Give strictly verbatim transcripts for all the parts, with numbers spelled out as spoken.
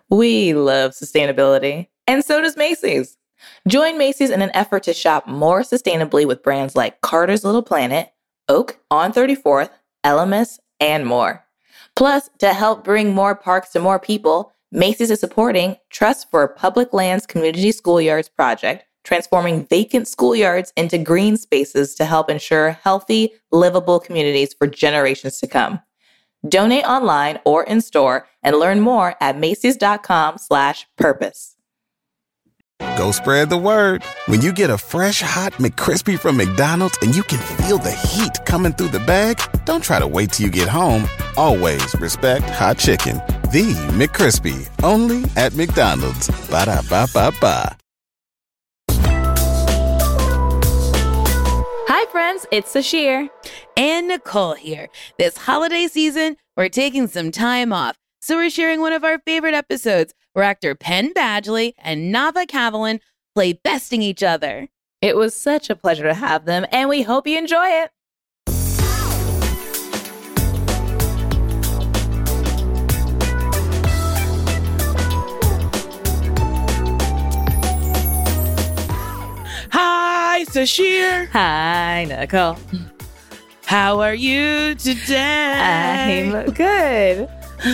We love sustainability, and so does Macy's. Join Macy's in an effort to shop more sustainably with brands like Carter's Little Planet, Oak on thirty-fourth, L M S, and more. Plus, to help bring more parks to more people, Macy's is supporting Trust for Public Lands Community Schoolyards project, transforming vacant schoolyards into green spaces to help ensure healthy, livable communities for generations to come. Donate online or in store and learn more at Macy's.com slash purpose. Go spread the word. When you get a fresh, hot McCrispy from McDonald's and you can feel the heat coming through the bag, don't try to wait till you get home. Always respect hot chicken. The McCrispy, only at McDonald's. Ba-da-ba-ba-ba. Hi, friends. It's Sashir. And Nicole here. This holiday season, we're taking some time off. So we're sharing one of our favorite episodes where actor Penn Badgley and Nava Kavelin play besting each other. It was such a pleasure to have them, and we hope you enjoy it. Hi, Sashir. Hi, Nicole. How are you today? I'm good.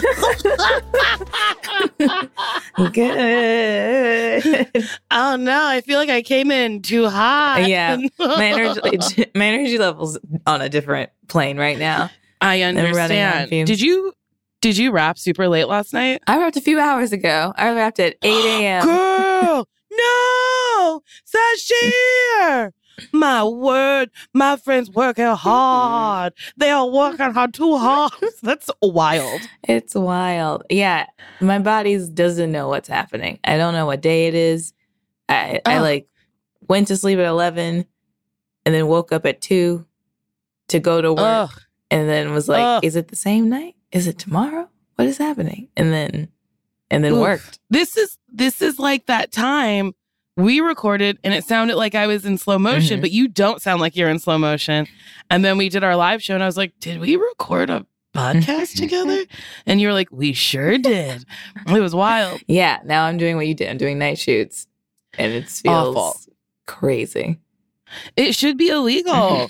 Good. Oh no, I feel like I came in too hot. Yeah, my energy, my energy level's on a different plane right now. I understand. Did you did you wrap super late last night? I wrapped a few hours ago. I wrapped at eight a.m. Girl, no, Sashir. My word, my friends working hard. They are working hard too hard. That's wild. It's wild. Yeah, my body doesn't know what's happening. I don't know what day it is. I, I like went to sleep at eleven and then woke up at two to go to work. Ugh. And then was like, Ugh. Is it the same night? Is it tomorrow? What is happening? And then and then Oof. worked. This is this is like that time we recorded and it sounded like I was in slow motion, mm-hmm. but you don't sound like you're in slow motion. And then we did our live show and I was like, did we record a podcast together? And you were like, we sure did. It was wild. Yeah. Now I'm doing what you did. I'm doing night shoots and it feels Awful. crazy. It should be illegal.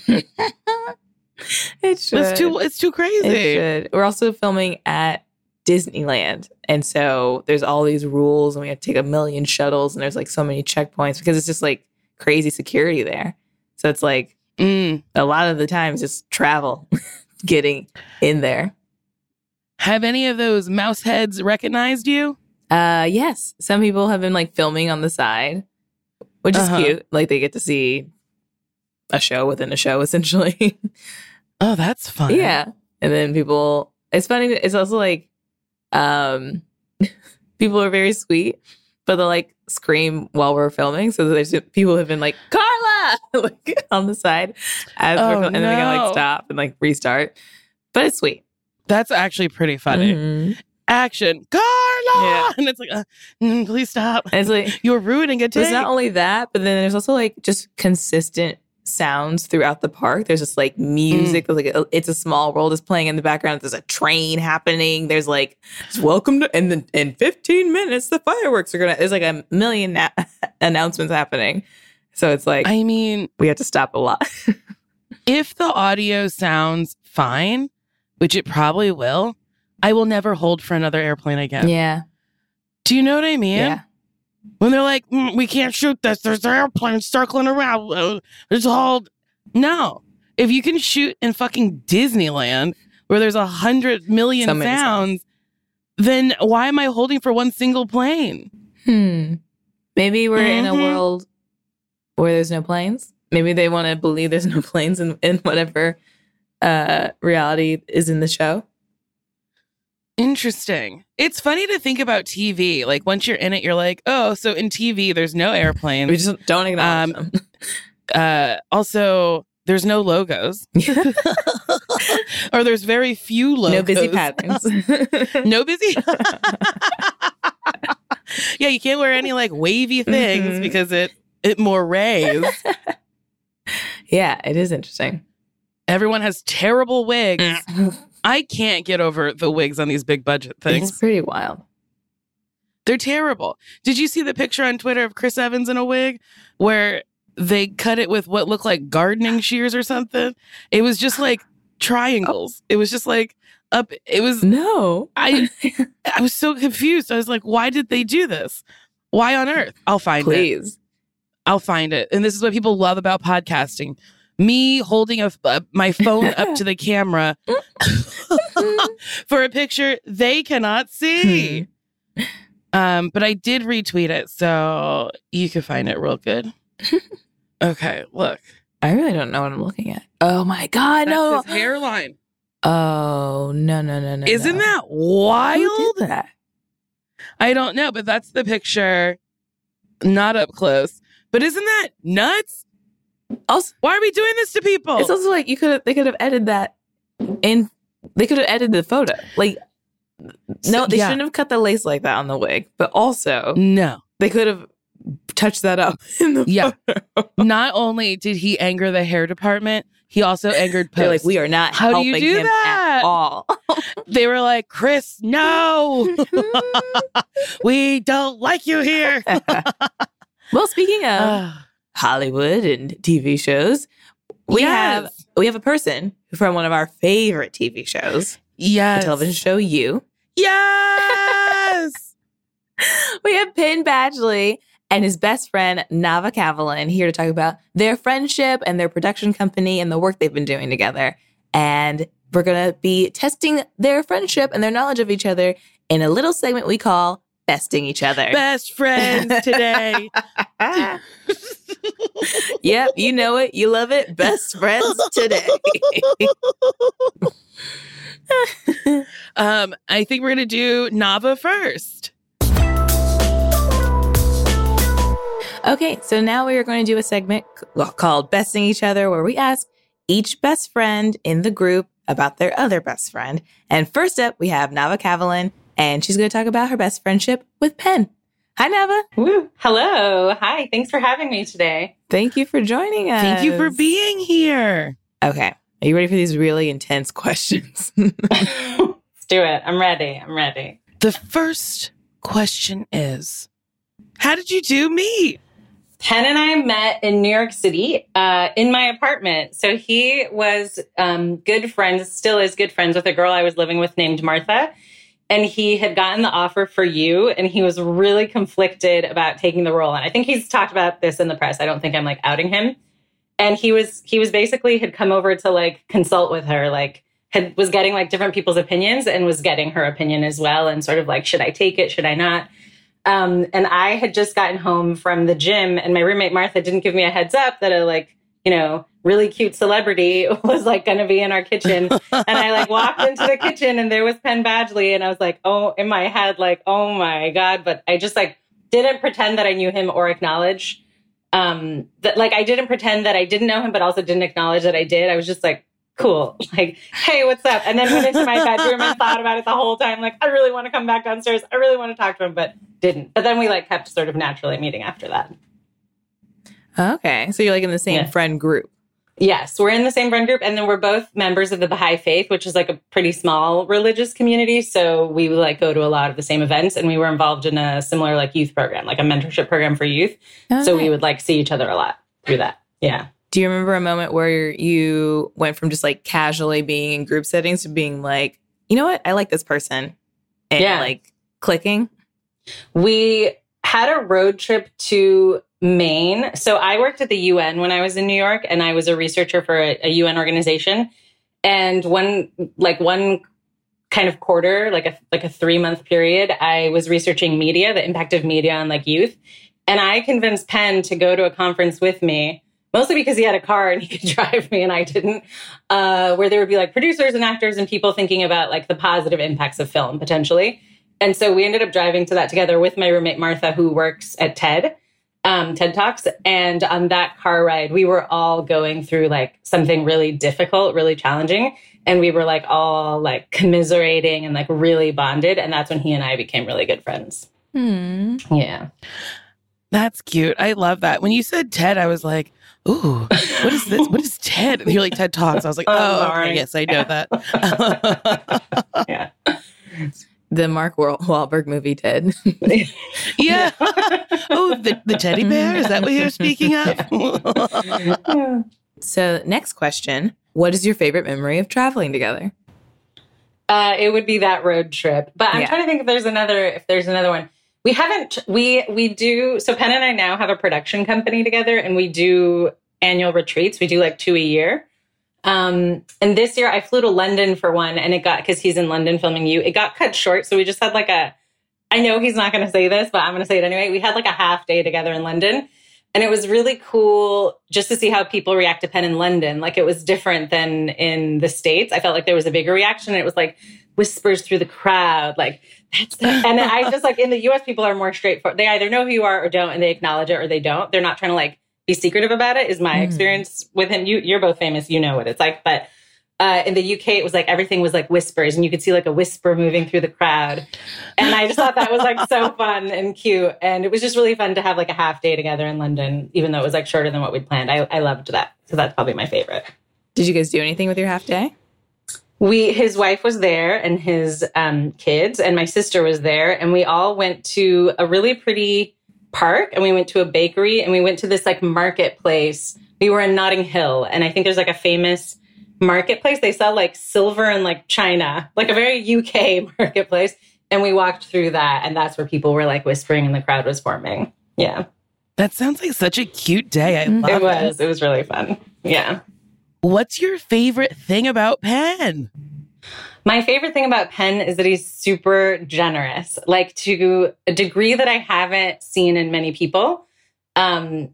It should. It's too, it's too crazy. It should. We're also filming at Disneyland. And so there's all these rules and we have to take a million shuttles and there's like so many checkpoints because it's just like crazy security there. So it's like mm. a lot of the times just travel getting in there. Have any of those mouse heads recognized you? Uh, yes. Some people have been like filming on the side, which uh-huh. is cute. Like they get to see a show within a show essentially. Oh, that's fun. Yeah. And then people, it's funny. It's also like, Um, people are very sweet, but they'll like scream while we're filming. So there's people have been like, Carla, like on the side as oh, we're filming, and no. then we gotta like stop and like restart. But it's sweet. That's actually pretty funny. Mm-hmm. Action, Carla, yeah. And it's like, uh, mm, please stop. And it's like you're ruining a day. It's not only that, but then there's also like just consistent sounds throughout the park. There's just like music, mm. like a, It's a Small World is playing in the background. There's a train happening. There's like welcome to, and then in fifteen minutes the fireworks are gonna. There's like a million na- announcements happening. So it's like I mean we have to stop a lot. If the audio sounds fine, which it probably will, I will never hold for another airplane again. Yeah. Do you know what I mean? Yeah. When they're like, mm, we can't shoot this. There's airplanes circling around. It's all... No. If you can shoot in fucking Disneyland, where there's a hundred million so sounds, sounds, then why am I holding for one single plane? Hmm. Maybe we're mm-hmm. in a world where there's no planes. Maybe they want to believe there's no planes in, in whatever uh, reality is in the show. Interesting. It's funny to think about T V. Like once you're in it, you're like, oh, so in T V, there's no airplanes. We just don't acknowledge um, them. Uh, also, there's no logos. Or there's very few logos. No busy patterns. No busy. Yeah, you can't wear any like wavy things mm-hmm. because it it morays. Yeah, it is interesting. Everyone has terrible wigs. I can't get over the wigs on these big budget things. It's pretty wild. They're terrible. Did you see the picture on Twitter of Chris Evans in a wig where they cut it with what looked like gardening shears or something? It was just like triangles. It was just like up. It was No. I I was so confused. I was like, why did they do this? Why on earth? I'll find it. Please. I'll find it. And this is what people love about podcasting. Me holding a, uh, my phone up to the camera for a picture they cannot see. Um, but I did retweet it, so you can find it real good. Okay, look. I really don't know what I'm looking at. Oh my God, That's no. his hairline. Oh, no, no, no, no. Isn't no. that wild? Who did that? I don't know, but that's the picture. Not up close. But isn't that nuts? Also, why are we doing this to people? It's also like you could have, they could have edited that in, they could have edited the photo. Like, no, they yeah. shouldn't have cut the lace like that on the wig. But also, No. they could have touched that up in the Yeah. photo. Not only did he anger the hair department, he also angered Post. They're like, we are not How do helping you do him that? at all. They were like, Chris, no. We don't like you here. Well, speaking of Ah. Hollywood and T V shows, we Yes. have we have a person from one of our favorite T V shows, Yes. the television show You. Yes. We have Penn Badgley and his best friend Nava Kavalin here to talk about their friendship and their production company and the work they've been doing together. And we're going to be testing their friendship and their knowledge of each other in a little segment we call Besting Each Other. Best friends today. Yep, you know it. You love it. Best friends today. um, I think we're going to do Nava first. Okay, so now we are going to do a segment c- called Besting Each Other, where we ask each best friend in the group about their other best friend. And first up, we have Nava Kavalin, and she's going to talk about her best friendship with Penn. Hi, Nava. Woo. Hello. Hi. Thanks for having me today. Thank you for joining us. Thank you for being here. Okay, are you ready for these really intense questions? Let's do it. I'm ready. I'm ready. The first question is, how did you two meet? Penn and I met in New York City uh, in my apartment. So he was um, good friends, still is good friends with a girl I was living with named Martha. And he had gotten the offer for You, and he was really conflicted about taking the role. And I think he's talked about this in the press. I don't think I'm like outing him. And he was he was basically had come over to like consult with her, like had was getting like different people's opinions and was getting her opinion as well. And sort of like, should I take it? Should I not? Um, and I had just gotten home from the gym, and my roommate Martha didn't give me a heads up that a like, you know, really cute celebrity was like going to be in our kitchen. And I like walked into the kitchen, and there was Penn Badgley, and I was like, oh, in my head, like, oh my God. But I just like didn't pretend that I knew him or acknowledge um, that, like, I didn't pretend that I didn't know him, but also didn't acknowledge that I did. I was just like, cool, like, hey, what's up? And then went into my bedroom and thought about it the whole time. Like, I really want to come back downstairs. I really want to talk to him, but didn't. But then we like kept sort of naturally meeting after that. Okay, so you're like in the same Yeah. friend group. Yes, we're in the same friend group. And then we're both members of the Baha'i Faith, which is like a pretty small religious community. So we like go to a lot of the same events, and we were involved in a similar like youth program, like a mentorship program for youth. Okay. So we would like see each other a lot through that. Yeah. Do you remember a moment where you went from just like casually being in group settings to being like, you know what? I like this person. And Yeah. like clicking? We had a road trip to Maine. So I worked at the U N when I was in New York, and I was a researcher for a, a U N organization. And one, like one kind of quarter, like a, like a three month period, I was researching media, the impact of media on like youth. And I convinced Penn to go to a conference with me, mostly because he had a car and he could drive me and I didn't, uh, where there would be like producers and actors and people thinking about like the positive impacts of film potentially. And so we ended up driving to that together with my roommate, Martha, who works at TED, um, TED Talks. And on that car ride, we were all going through like something really difficult, really challenging. And we were like all like commiserating and like really bonded. And that's when he and I became really good friends. Hmm. Yeah. That's cute. I love that. When you said TED, I was like, ooh, what is this? What is TED? And you're like, TED Talks. I was like, Oh, oh, sorry. okay, yes, I know that. Yeah. the Mark Wahl- Wahlberg movie did. Yeah. Oh, the, the teddy bear? Is that what you're speaking of? So next question, what is your favorite memory of traveling together? Uh, it would be that road trip. But I'm Yeah. trying to think if there's another, if there's another one. We haven't, we, we do, so Penn and I now have a production company together and we do annual retreats. We do like two a year. Um, and this year I flew to London for one and it got, cause he's in London filming You, it got cut short. So we just had like a, I know he's not going to say this, but I'm going to say it anyway. We had like a half day together in London and it was really cool just to see how people react to Penn in London. Like it was different than in the States. I felt like there was a bigger reaction and it was like whispers through the crowd. Like that's, the, and I just like in the U S people are more straightforward. They either know who you are or don't, and they acknowledge it or they don't. They're not trying to like be secretive about it is my mm. experience with him. You, you're both famous. You know what it's like. But uh, in the U K, it was like everything was like whispers and you could see like a whisper moving through the crowd. And I just thought that was like so fun and cute. And it was just really fun to have like a half day together in London, even though it was like shorter than what we'd planned. I, I loved that. So that's probably my favorite. Did you guys do anything with your half day? We, his wife was there and his um, kids and my sister was there. And we all went to a really pretty park and we went to a bakery and we went to this like marketplace. We were in Notting Hill and I think there's like a famous marketplace. They sell like silver and like china, like a very U K marketplace. And we walked through that and that's where people were like whispering and the crowd was forming. Yeah. That sounds like such a cute day. I love it. was. It was really fun. Yeah. What's your favorite thing about Penn? My favorite thing about Penn is that he's super generous, like to a degree that I haven't seen in many people. Um,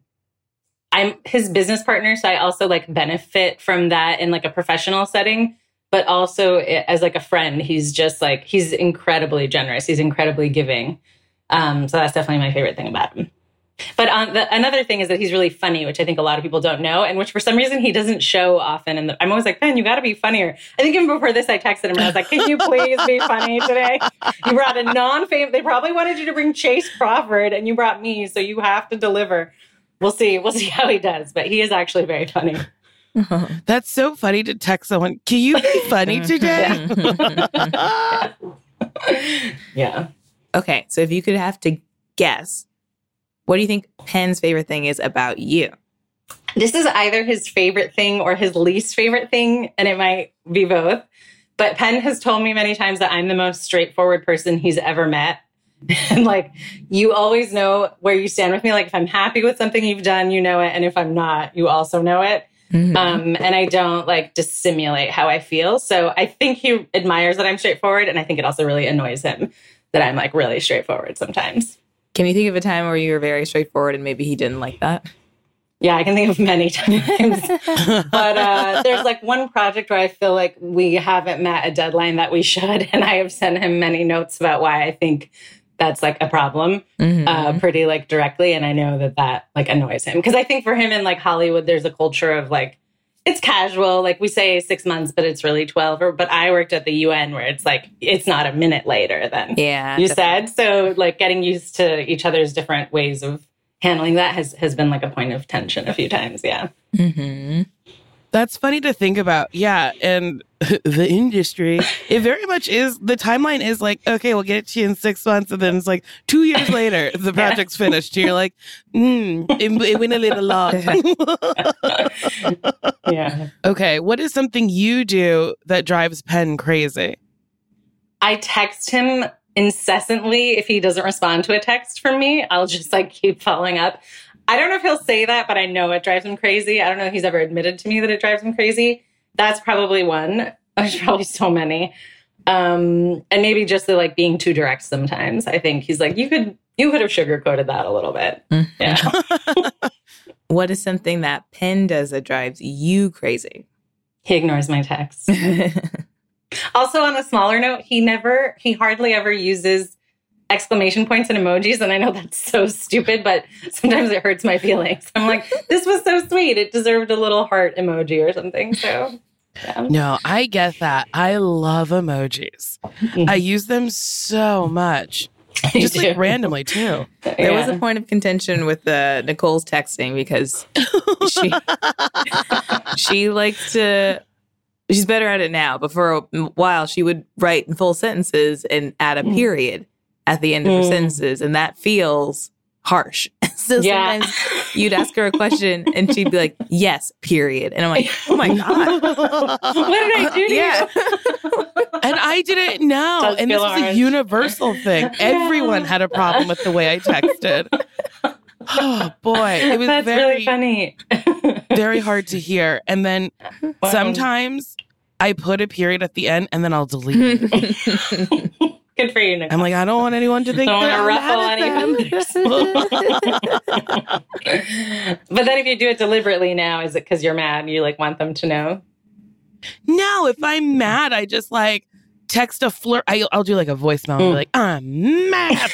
I'm his business partner, so I also like benefit from that in like a professional setting, but also as like a friend, he's just like, he's incredibly generous. He's incredibly giving. Um, so that's definitely my favorite thing about him. But um, the, another thing is that he's really funny, which I think a lot of people don't know, and which for some reason he doesn't show often. And I'm always like, Ben, you got to be funnier. I think even before this, I texted him and I was like, can you please be funny today? You brought a non-famous, they probably wanted you to bring Chase Crawford and you brought me, so you have to deliver. We'll see. We'll see how he does, but he is actually very funny. That's so funny to text someone. Can you be funny today? yeah. yeah. Okay, so if you could have to guess, what do you think Penn's favorite thing is about you? This is either his favorite thing or his least favorite thing, and it might be both. But Penn has told me many times that I'm the most straightforward person he's ever met. And like, you always know where you stand with me. Like if I'm happy with something you've done, you know it. And if I'm not, you also know it. Mm-hmm. Um, and I don't like dissimulate how I feel. So I think he admires that I'm straightforward. And I think it also really annoys him that I'm like really straightforward sometimes. Can you think of a time where you were very straightforward and maybe he didn't like that? Yeah, I can think of many times. But uh, there's like one project where I feel like we haven't met a deadline that we should. And I have sent him many notes about why I think that's like a problem mm-hmm. uh, pretty like directly. And I know that that like annoys him. Because I think for him in like Hollywood, there's a culture of like, it's casual. Like we say six months, but it's really twelve. Or, but I worked at the U N where it's like, it's not a minute later than yeah, you definitely. said. So like getting used to each other's different ways of handling that has, has been like a point of tension a few times. Yeah. Mm-hmm. That's funny to think about. Yeah. And the industry, it very much is, the timeline is like, okay, we'll get it to you in six months. And then it's like two years later, the project's finished. And you're like, hmm, it, it went a little long. Yeah. Okay. What is something you do that drives Penn crazy? I text him incessantly. If he doesn't respond to a text from me, I'll just like keep following up. I don't know if he'll say that, but I know it drives him crazy. I don't know if he's ever admitted to me that it drives him crazy. That's probably one. There's probably so many. Um, and maybe just the like being too direct sometimes. I think he's like, you could you could have sugarcoated that a little bit. Mm-hmm. Yeah. What is something that Penn does that drives you crazy? He ignores my texts. Also, on a smaller note, he never, he hardly ever uses exclamation points and emojis. And I know that's so stupid, but sometimes it hurts my feelings. I'm like, this was so sweet. It deserved a little heart emoji or something. So, yeah. No, I get that. I love emojis. I use them so much. Just like randomly, too. There yeah. was a point of contention with uh, Nicole's texting because she she likes to She's better at it now, but for a while she would write in full sentences and add a period at the end of her Mm. sentences, and that feels harsh. So Yeah. sometimes you'd ask her a question and she'd be like, yes, period. And I'm like, oh my God. What did I do to Yeah. you? And I didn't know. Does And this feel is a orange. universal thing. Everyone had a problem with the way I texted. Oh boy, it was That's very, really funny. very hard to hear. And then Wow. sometimes I put a period at the end and then I'll delete it. Good for you, Nicole. I'm like, I don't want anyone to think Don't that want I'm to ruffle mad at any them. But then if you do it deliberately now, is it because you're mad? You like want them to know? No, if I'm mad, I just like text a flirt. I, I'll do like a voicemail and be Mm. like, I'm mad.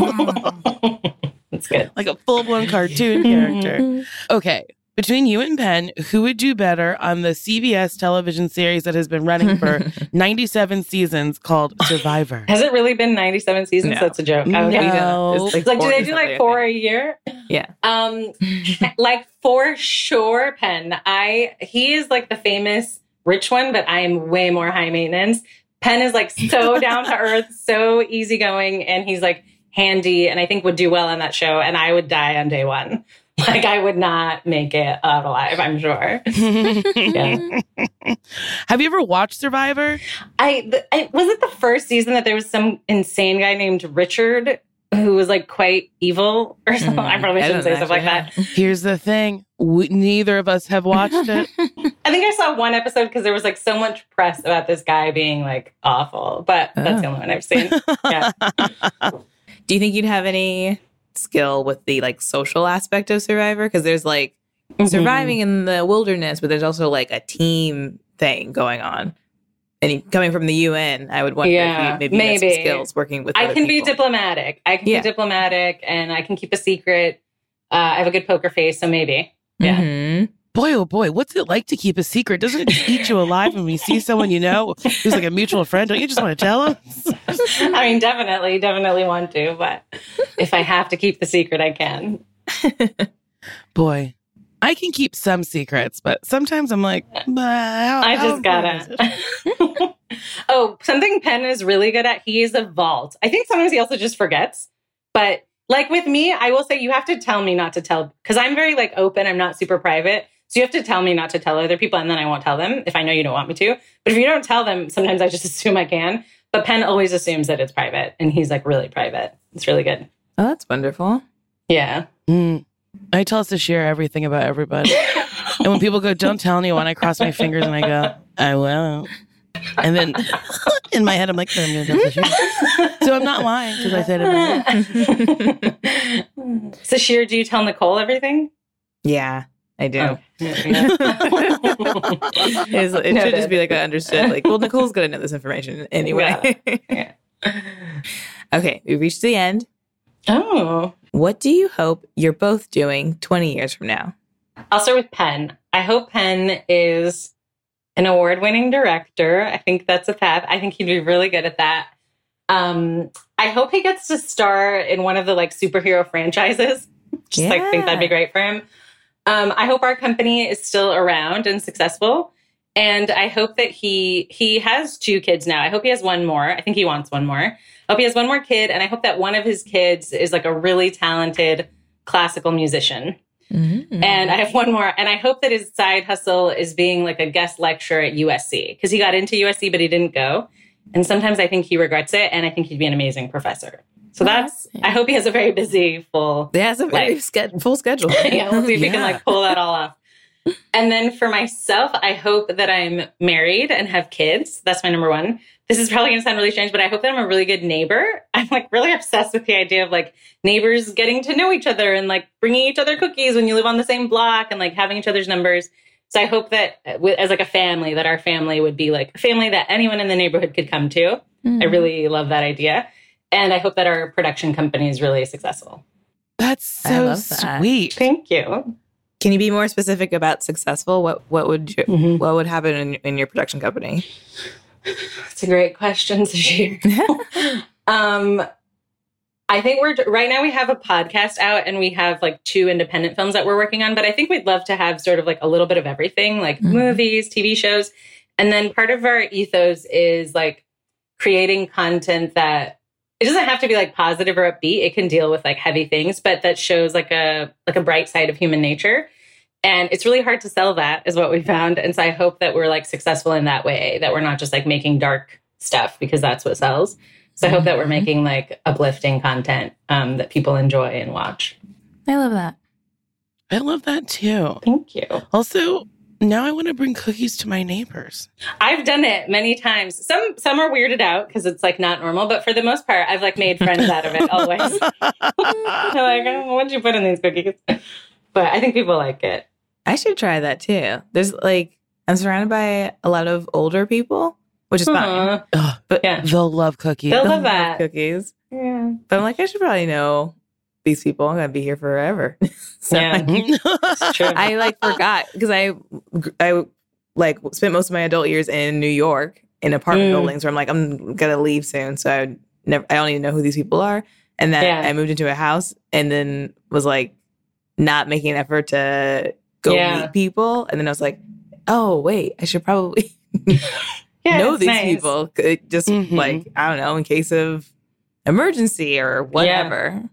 That's good. Like a full blown cartoon character. Okay. Between you and Penn, who would do better on the C B S television series that has been running for ninety-seven seasons called Survivor? Has it really been ninety-seven seasons? No. That's a joke. No. Okay. No. It's Like, do four they or do something, like I four think. a year? Yeah. Um, like for sure, Penn. I he is like the famous rich one, but I am way more high maintenance. Penn is like so down to earth, so easygoing, and he's like handy, and I think would do well on that show. And I would die on day one. Like I would not make it out alive, I'm sure. Yeah. Have you ever watched Survivor? I, the, I was it the first season that there was some insane guy named Richard who was like quite evil or something. Mm, I probably I shouldn't don't say stuff like actually that. Here's the thing. We, neither of us have watched it. I think I saw one episode because there was like so much press about this guy being like awful, but that's Oh. the only one I've seen. Yeah. Do you think you'd have any skill with the like social aspect of Survivor? Because there's like Mm-hmm. surviving in the wilderness, but there's also like a team thing going on. And you- coming from the U N, I would wonder Yeah, if you maybe, have some maybe. skills working with I other can be people. diplomatic. I can Yeah. be diplomatic and I can keep a secret. Uh, I have a good poker face, so maybe. Yeah. Mhm. Boy, oh boy, what's it like to keep a secret? Doesn't it just eat you alive when we see someone you know who's like a mutual friend? Don't you just want to tell them? I mean, definitely, definitely want to, but if I have to keep the secret, I can. Boy, I can keep some secrets, but sometimes I'm like, "Bah, how, I how just important is it?" gotta. Oh, something Penn is really good at. He is a vault. I think sometimes he also just forgets. But like with me, I will say you have to tell me not to tell because I'm very like open. I'm not super private. So you have to tell me not to tell other people and then I won't tell them if I know you don't want me to. But if you don't tell them, sometimes I just assume I can. But Penn always assumes that it's private and he's like really private. It's really good. Oh, that's wonderful. Yeah. Mm. I tell us to share everything about everybody. And when people go, don't tell anyone, I cross my fingers and I go, I won't. And then in my head, I'm like, I'm going to tell the truth. So I'm not lying because I said it. So Sheer, do you tell Nicole everything? Yeah, I do. Oh. It's- it should just be like I understood. Like, well, Nicole's gonna know this information anyway. Yeah. Okay, we reached the end. Oh. What do you hope you're both doing twenty years from now? I'll start with Penn. I hope Penn is an award-winning director. I think that's a path. I think he'd be really good at that. Um, I hope he gets to star in one of the like superhero franchises. Just like think that'd be Yeah. great for him. Um, I hope our company is still around and successful. And I hope that he he has two kids now. I hope he has one more. I think he wants one more. I hope he has one more kid. And I hope that one of his kids is like a really talented classical musician. Mm-hmm. And I have one more. And I hope that his side hustle is being like a guest lecturer at U S C because he got into U S C, but he didn't go. And sometimes I think he regrets it. And I think he'd be an amazing professor. So that's, I hope he has a very busy, full. Yeah, it's a very Like- sched- full schedule. Yeah, we'll see if we can Yeah. like pull that all off. And then for myself, I hope that I'm married and have kids. That's my number one. This is probably going to sound really strange, but I hope that I'm a really good neighbor. I'm like really obsessed with the idea of like neighbors getting to know each other and like bringing each other cookies when you live on the same block and like having each other's numbers. So I hope that uh, with- as like a family, that our family would be like a family that anyone in the neighborhood could come to. I really love that idea. And I hope that our production company is really successful. That's I so love that. sweet. Thank you. Can you be more specific about successful? What what would you, Mhm. what would happen in, in your production company? That's a great question, Sashir. um, I think we're right now we have a podcast out and we have like two independent films that we're working on, but I think we'd love to have sort of like a little bit of everything, like Mhm. movies, T V shows. And then part of our ethos is like creating content that it doesn't have to be like positive or upbeat. It can deal with like heavy things, but that shows like a like a bright side of human nature. And it's really hard to sell that, is what we found. And so I hope that we're like successful in that way, that we're not just like making dark stuff because that's what sells. So I hope that we're making like uplifting content um, that people enjoy and watch. I love that. I love that too. Thank you. Also, now I want to bring cookies to my neighbors. I've done it many times. Some some are weirded out because it's like not normal, but for the most part, I've like made friends out of it always. They're like, oh, what'd you put in these cookies? But I think people like it. I should try that too. There's like, I'm surrounded by a lot of older people, which is fine. Aww. Ugh, But Yeah. they'll love cookies. They'll I love love that. cookies. Yeah. But I'm like, I should probably know these people. I'm going to be here forever. so Yeah. It's true. I like forgot because I, I like spent most of my adult years in New York in apartment Mm. buildings where I'm like, I'm going to leave soon. So I never, I don't even know who these people are. And then Yeah. I moved into a house and then was like not making an effort to go Yeah. meet people. And then I was like, oh, wait, I should probably Yeah, know it's these nice. people. It just Mhm. like, I don't know, in case of emergency or whatever.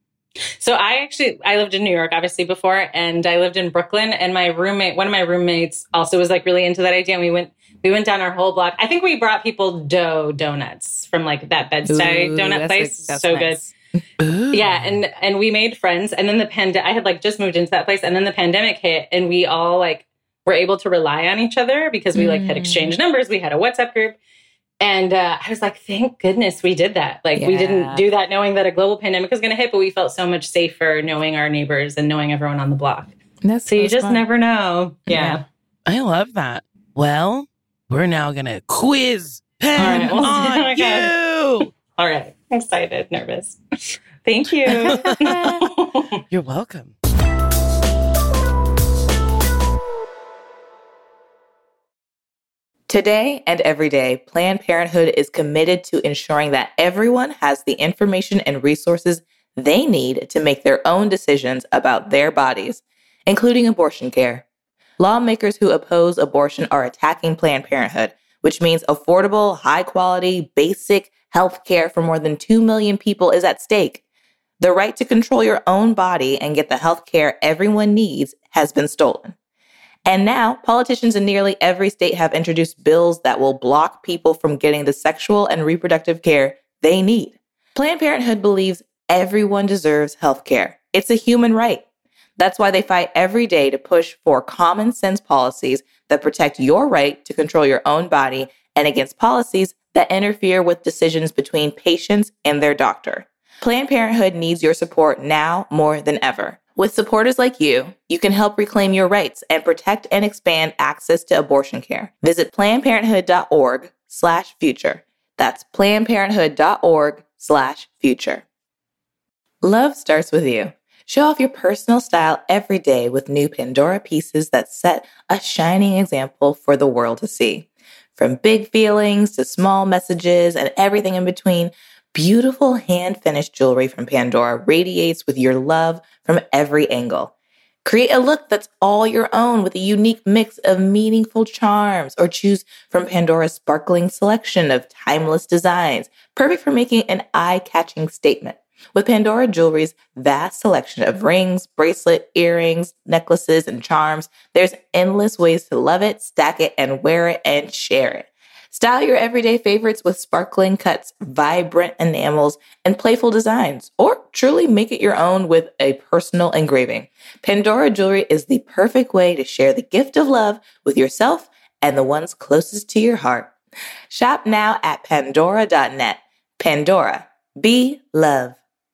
So I actually, I lived in New York, obviously, before, and I lived in Brooklyn. And my roommate, one of my roommates also was like really into that idea. And we went, we went down our whole block. I think we brought people dough donuts from like that Bed-Stuy Ooh, donut that's place. like- that's so nice. Ooh. good. Yeah. And, and we made friends. And then the pandemic, I had like just moved into that place. And then the pandemic hit and we all like were able to rely on each other because we like had Mm. exchanged numbers. We had a WhatsApp group. And uh, I was like, thank goodness we did that. Like, we Yeah. didn't do that knowing that a global pandemic was going to hit, but we felt so much safer knowing our neighbors and knowing everyone on the block. That's So you that's just fun. never know. Yeah. I love that. Well, we're now going to quiz Pen All right, well, oh my on God. you. All right. Excited, nervous. Thank you. You're welcome. Today and every day, Planned Parenthood is committed to ensuring that everyone has the information and resources they need to make their own decisions about their bodies, including abortion care. Lawmakers who oppose abortion are attacking Planned Parenthood, which means affordable, high-quality, basic health care for more than two million people is at stake. The right to control your own body and get the health care everyone needs has been stolen. And now, politicians in nearly every state have introduced bills that will block people from getting the sexual and reproductive care they need. Planned Parenthood believes everyone deserves health care. It's a human right. That's why they fight every day to push for common sense policies that protect your right to control your own body and against policies that interfere with decisions between patients and their doctor. Planned Parenthood needs your support now more than ever. With supporters like you, you can help reclaim your rights and protect and expand access to abortion care. Visit plannedparenthood.org slash future. That's plannedparenthood.org slash future. Love starts with you. Show off your personal style every day with new Pandora pieces that set a shining example for the world to see. From big feelings to small messages and everything in between, beautiful hand-finished jewelry from Pandora radiates with your love from every angle. Create a look that's all your own with a unique mix of meaningful charms, or choose from Pandora's sparkling selection of timeless designs, perfect for making an eye-catching statement. With Pandora Jewelry's vast selection of rings, bracelet, earrings, necklaces, and charms, there's endless ways to love it, stack it, and wear it and share it. Style your everyday favorites with sparkling cuts, vibrant enamels, and playful designs, or truly make it your own with a personal engraving. Pandora Jewelry is the perfect way to share the gift of love with yourself and the ones closest to your heart. Shop now at pandora dot net. Pandora, be love.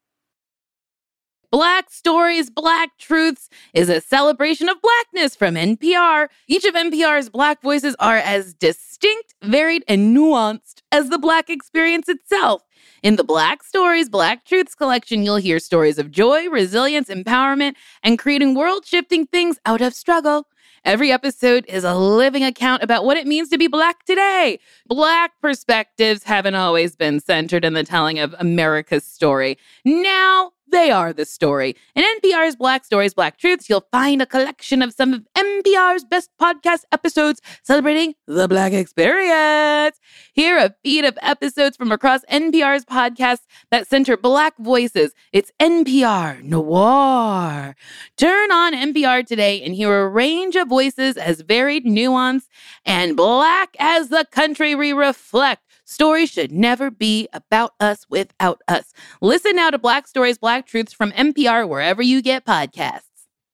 Black Stories, Black Truths is a celebration of Blackness from N P R. Each of N P R's Black voices are as distinct, varied, and nuanced as the Black experience itself. In the Black Stories, Black Truths collection, you'll hear stories of joy, resilience, empowerment, and creating world-shifting things out of struggle. Every episode is a living account about what it means to be Black today. Black perspectives haven't always been centered in the telling of America's story. Now, They are the story. In N P R's Black Stories, Black Truths, you'll find a collection of some of N P R's best podcast episodes celebrating the Black experience. Hear a feed of episodes from across N P R's podcasts that center Black voices. It's N P R Noir. Turn on N P R today and hear a range of voices as varied, nuanced, and Black as the country we reflect. Stories should never be about us without us. Listen now to Black Stories, Black Truths from N P R wherever you get podcasts.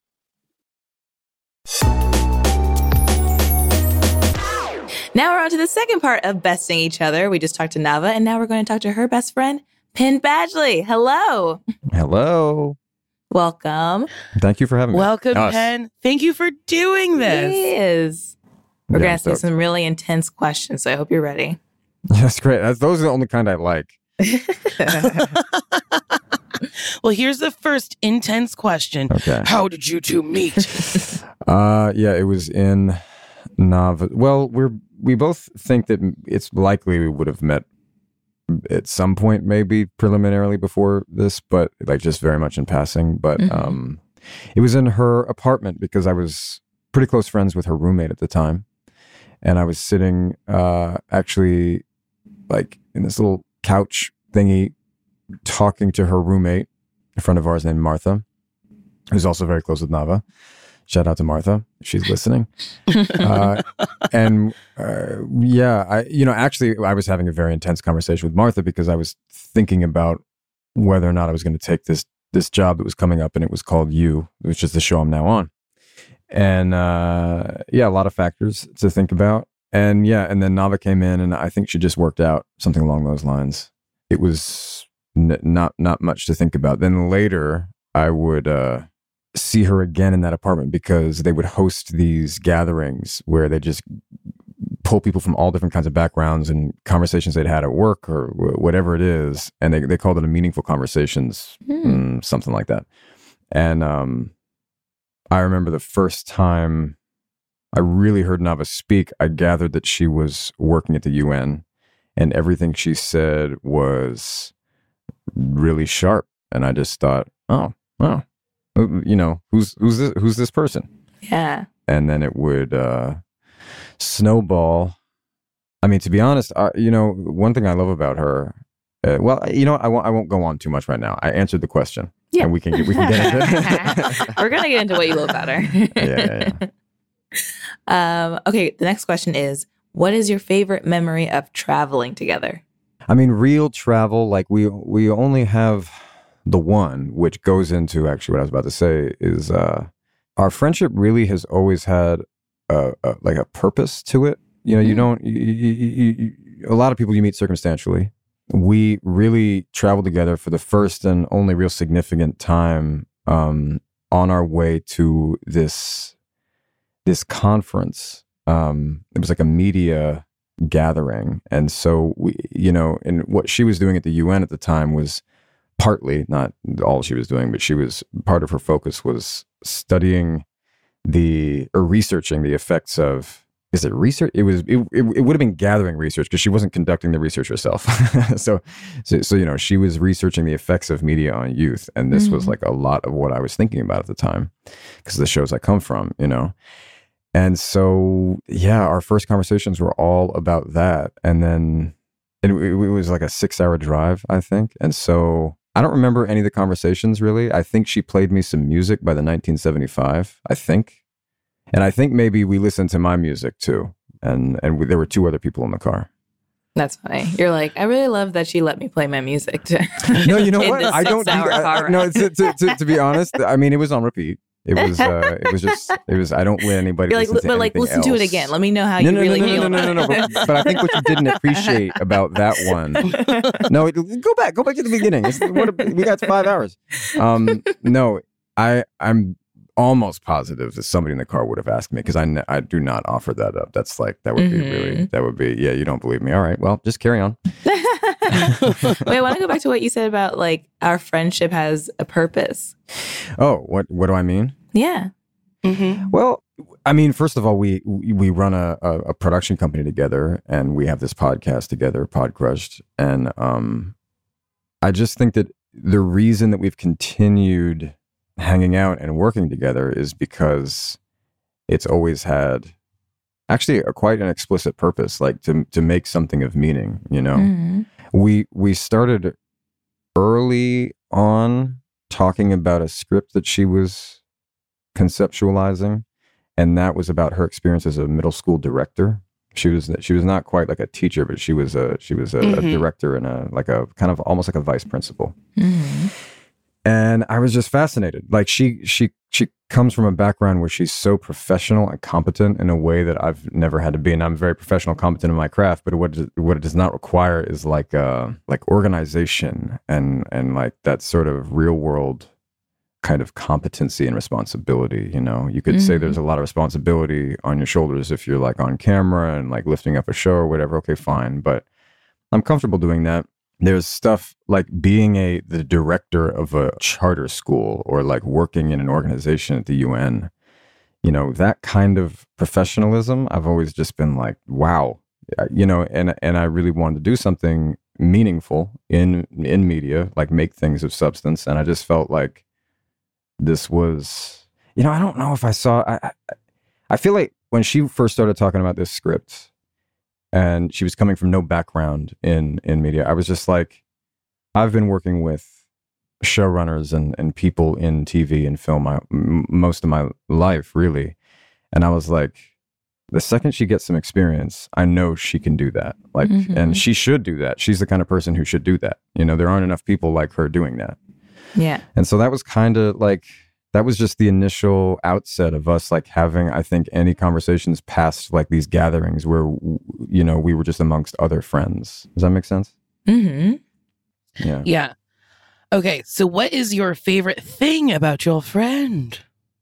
Now we're on to the second part of besting each other. We just talked to Nava, and now we're going to talk to her best friend, Penn Badgley. Hello. Hello. Welcome. Thank you for having me. Welcome, Us. Penn. Thank you for doing this. Yes. We're Yeah, going to ask you so- some really intense questions, so I hope you're ready. That's great. That's, those are the only kind I like. Well, here's the first intense question. Okay. How did you two meet? Uh, yeah, it was in Nava. Well, we're we both think that it's likely we would have met at some point, maybe preliminarily before this, but like just very much in passing. But Mhm. um, it was in her apartment because I was pretty close friends with her roommate at the time, and I was sitting uh, actually like in this little couch thingy talking to her roommate, a friend of ours named Martha, who's also very close with Nava. Shout out to Martha if she's listening. uh, and uh, yeah, I you know actually I was having a very intense conversation with Martha because I was thinking about whether or not I was going to take this this job that was coming up, and it was called You, which is the show I'm now on. And uh, yeah, a lot of factors to think about. And yeah, and then Nava came in, and I think she just worked out something along those lines. It was n- not not much to think about. Then later, I would uh, see her again in that apartment because they would host these gatherings where they just pull people from all different kinds of backgrounds and conversations they'd had at work or w- whatever it is, and they they called it a meaningful conversations, Hmm. mm, something like that. And um, I remember the first time I really heard Nava speak, I gathered that she was working at the U N, and everything she said was really sharp. And I just thought, oh, oh, you know, who's who's this who's this person? Yeah. And then it would uh, snowball. I mean, to be honest, I, you know, one thing I love about her. Uh, well, you know, I won't. I won't go on too much right now. I answered the question. Yeah. And we can get, we can get into it. We're going to get into what you love about her. yeah, yeah, yeah. Um, okay, the next question is, what is your favorite memory of traveling together? I mean, real travel, like we we only have the one, which goes into actually what I was about to say is uh, our friendship really has always had a, a, like a purpose to it. You know, you Mm. don't, you, you, you, you, a lot of people you meet circumstantially. We really traveled together for the first and only real significant time um, on our way to this this conference. Um, it was like a media gathering. And so we, you know, and what she was doing at the U N at the time was partly, not all she was doing, but she was, part of her focus was studying the, or researching the effects of, is it research? It was, it, it, it would have been gathering research because she wasn't conducting the research herself. so, so, so, you know, she was researching the effects of media on youth. And this was Mhm. like a lot of what I was thinking about at the time because of the shows I come from, you know. And so, yeah, our first conversations were all about that. And then it, it was like a six hour drive, I think. And so I don't remember any of the conversations really. I think she played me some music by the nineteen seventy-five, I think. And I think maybe we listened to my music too. And and we, there were two other people in the car. That's funny. You're like, I really love that she let me play my music. To No, you know in what? this I don't do six-hour that. car No, ride. to, to, to, to be honest, I mean, it was on repeat. It was, uh, it was just, it was, I don't let anybody You're like, listen to but like, anything listen to it else. again. Let me know how No, you no, really no, feel. no, no, no, no, no. But, but I think what you didn't appreciate about that one. No, it, go back, go back to the beginning. It's, what a, we got five hours. Um, no, I, I'm almost positive that somebody in the car would have asked me because I, ne- I do not offer that up. That's like that would be Mhm. really, that would be, yeah. You don't believe me? All right, well, just carry on. Wait, I want to go back to what you said about like our friendship has a purpose. Oh, what, what do I mean? Yeah. Mm-hmm. Well, I mean, first of all, we we run a, a, a production company together, and we have this podcast together, Pod Crushed, and um, I just think that the reason that we've continued hanging out and working together is because it's always had actually a, quite an explicit purpose, like to to make something of meaning, you know. Mm-hmm. We we started early on talking about a script that she was conceptualizing, and that was about her experience as a middle school director. She was she was not quite like a teacher, but she was a she was a, Mm-hmm. a director and a like a kind of almost like a vice principal. Mm-hmm. And I was just fascinated. Like she she she comes from a background where she's so professional and competent in a way that I've never had to be. And I'm very professional, competent in my craft, but what it, what it does not require is like uh like organization and and like that sort of real world kind of competency and responsibility. You know, you could Mm-hmm. say there's a lot of responsibility on your shoulders if you're like on camera and like lifting up a show or whatever. Okay, fine, but I'm comfortable doing that. There's stuff like being a the director of a charter school or like working in an organization at the U N. You know, that kind of professionalism, I've always just been like, wow, you know, and and I really wanted to do something meaningful in in media, like make things of substance. And I just felt like this was, you know, I don't know if I saw, I, I, I feel like when she first started talking about this script, and she was coming from no background in, in media, I was just like, I've been working with showrunners and, and people in T V and film my, m- most of my life, really. And I was like, the second she gets some experience, I know she can do that. Like, Mhm. and she should do that. She's the kind of person who should do that. You know, there aren't enough people like her doing that. Yeah. And so that was kind of like, that was just the initial outset of us like having, I think, any conversations past like these gatherings where, you know, we were just amongst other friends. Does that make sense? Mm-hmm. Yeah. Yeah. Okay, so what is your favorite thing about your friend?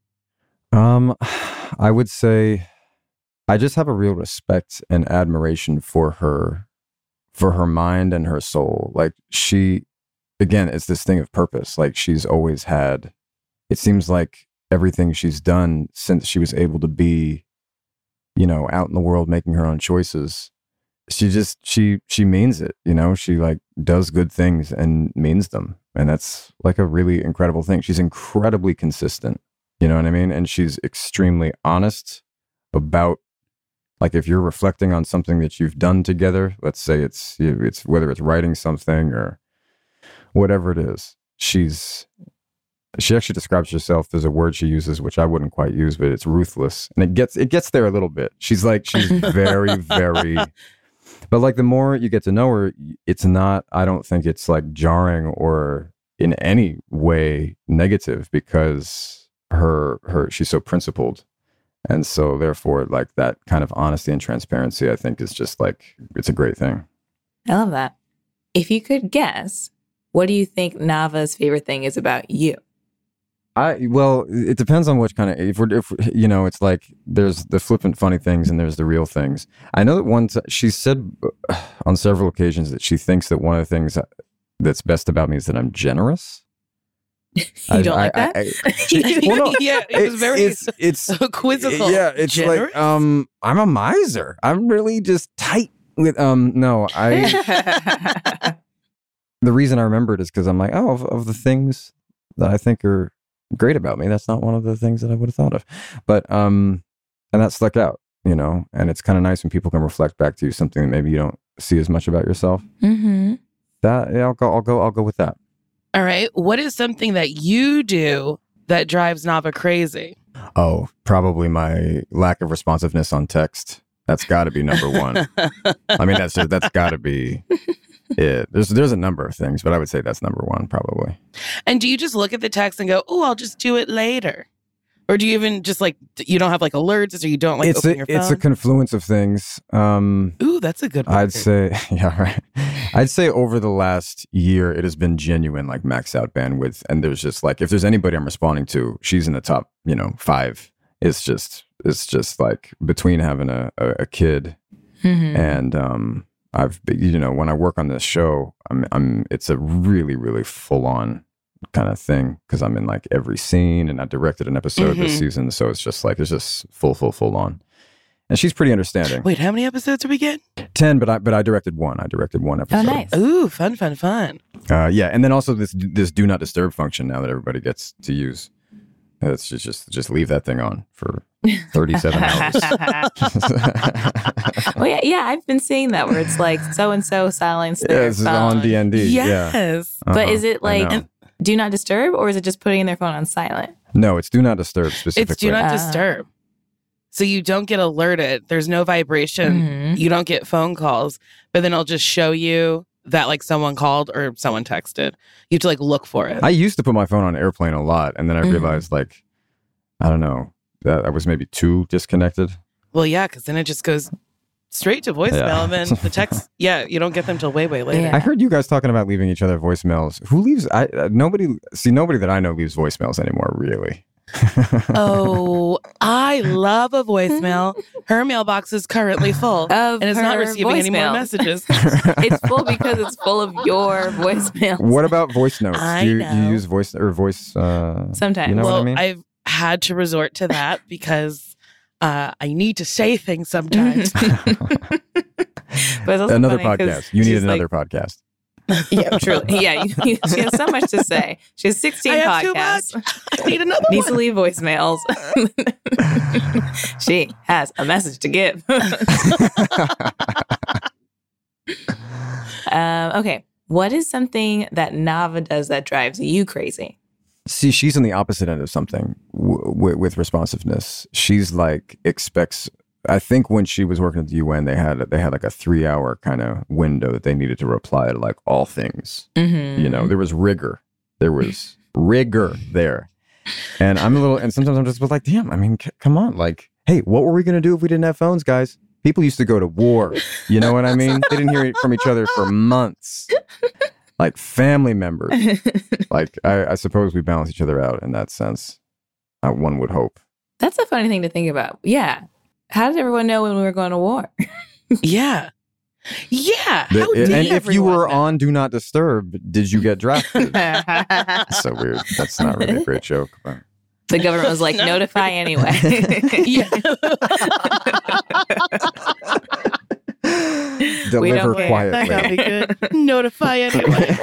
Um, I would say I just have a real respect and admiration for her, for her mind and her soul. Like she, again, it's this thing of purpose. Like she's always had, it seems like everything she's done since she was able to be, you know, out in the world making her own choices. She just, she, she means it, you know, she like does good things and means them. And that's like a really incredible thing. She's incredibly consistent, you know what I mean? And she's extremely honest about, like, if you're reflecting on something that you've done together, let's say it's, it's whether it's writing something or whatever it is, she's, she actually describes herself, there's a word she uses, which I wouldn't quite use, but it's ruthless. And it gets, it gets there a little bit. She's like, she's very, very, but like the more you get to know her, it's not, I don't think it's like jarring or in any way negative because her, her, she's so principled. And so therefore like that kind of honesty and transparency, I think is just like, it's a great thing. I love that. If you could guess, what do you think Nava's favorite thing is about you? I well, it depends on which kind of, if we're, if you know, it's like there's the flippant funny things and there's the real things. I know that once she said on several occasions that she thinks that one of the things that's best about me is that I'm generous. You I- don't I- like that? I- I- she- well, no, Yeah, it was very it's, it's quizzical. yeah, it's Generous? like um, I'm a miser. I'm really just tight with um. No, I. The reason I remember it is because I'm like, oh, of, of the things that I think are great about me, that's not one of the things that I would have thought of. But um, and that stuck out, you know. And it's kind of nice when people can reflect back to you something that maybe you don't see as much about yourself. Mm-hmm. That yeah, I'll go, I'll go, I'll go with that. All right. What is something that you do that drives Nava crazy? Oh, probably my lack of responsiveness on text. That's got to be number one. I mean, that's just, that's got to be it. There's there's a number of things, but I would say that's number one probably. And do you just look at the text and go, oh, I'll just do it later? Or do you even just like, you don't have like alerts or you don't like it's open a your phone? it's a confluence of things. Um, Ooh, that's a good one. I'd say, yeah, right. I'd say over the last year, it has been genuine, like max out bandwidth. And there's just like, if there's anybody I'm responding to, she's in the top, you know, five. It's just, it's just like between having a, a, a kid Mm-hmm. and, um, I've, you know, when I work on this show, I'm, I'm, it's a really, really full on kind of thing because I'm in like every scene and I directed an episode Mhm. this season. So it's just like, it's just full, full, full on. And she's pretty understanding. Wait, how many episodes are we getting? ten, but I but I directed one. I directed one episode. Oh, nice. Ooh, fun, fun, fun. Uh, yeah, and then also this this do not disturb function now that everybody gets to use. It's just just just leave that thing on for thirty-seven hours. Well, yeah, yeah, I've been seeing that where it's like so and so silence Yeah, their this is phone. on D and D. Yeah. Yes. But Uh-huh, is it I like know. do not disturb, or is it just putting their phone on silent? No, it's do not disturb specifically. It's do not Uh. disturb. So you don't get alerted. There's no vibration. Mhm. You don't get phone calls, but then it'll just show you that like someone called or someone texted. You have to like look for it. I used to put my phone on airplane a lot, and then I Mhm. realized like I don't know that I was maybe too disconnected. Well, yeah, because then it just goes straight to voicemail, Yeah. and then the text. Yeah, you don't get them till way, way later. Yeah. I heard you guys talking about leaving each other voicemails. Who leaves? I uh, nobody see nobody that I know leaves voicemails anymore. Really. Oh, I love a voicemail. Her mailbox is currently full, Of and it's not her receiving any more voicemail. messages. It's full because it's full of your voicemails. What about voice notes? I do, you, do you know. use voice or voice? Uh, Sometimes. You know well, what I mean? I've had to resort to that because uh, I need to say things sometimes. But it's also another funny 'cause podcast. You need she's another like, podcast. yeah, truly. Yeah, you, you, she has so much to say. She has sixteen I have too podcasts. much. I need another Needs to one. leave voicemails. She has a message to give. um, okay. What is something that Nava does that drives you crazy? See, she's on the opposite end of something w- w- with responsiveness. She's like expects. I think when she was working at the U N, they had they had like a three hour kind of window that they needed to reply to like all things. Mm-hmm. You know, there was rigor. There was rigor there. And I'm a little, and sometimes I'm just like, damn, I mean, c- come on. Like, hey, what were we going to do if we didn't have phones, guys? People used to go to war. You know what I mean? They didn't hear it from each other for months. Like family members. Like, I, I suppose we balance each other out in that sense. Uh, one would hope. That's a funny thing to think about. Yeah. How did everyone know when we were going to war? Yeah. Yeah. The- How and did if you everyone were know? on Do Not Disturb, did you get drafted? That's so weird. That's not really a great joke. But. The government was like, No. notify anyway. Yeah. We Deliver don't care. quietly. That'll be good. Notify anyway.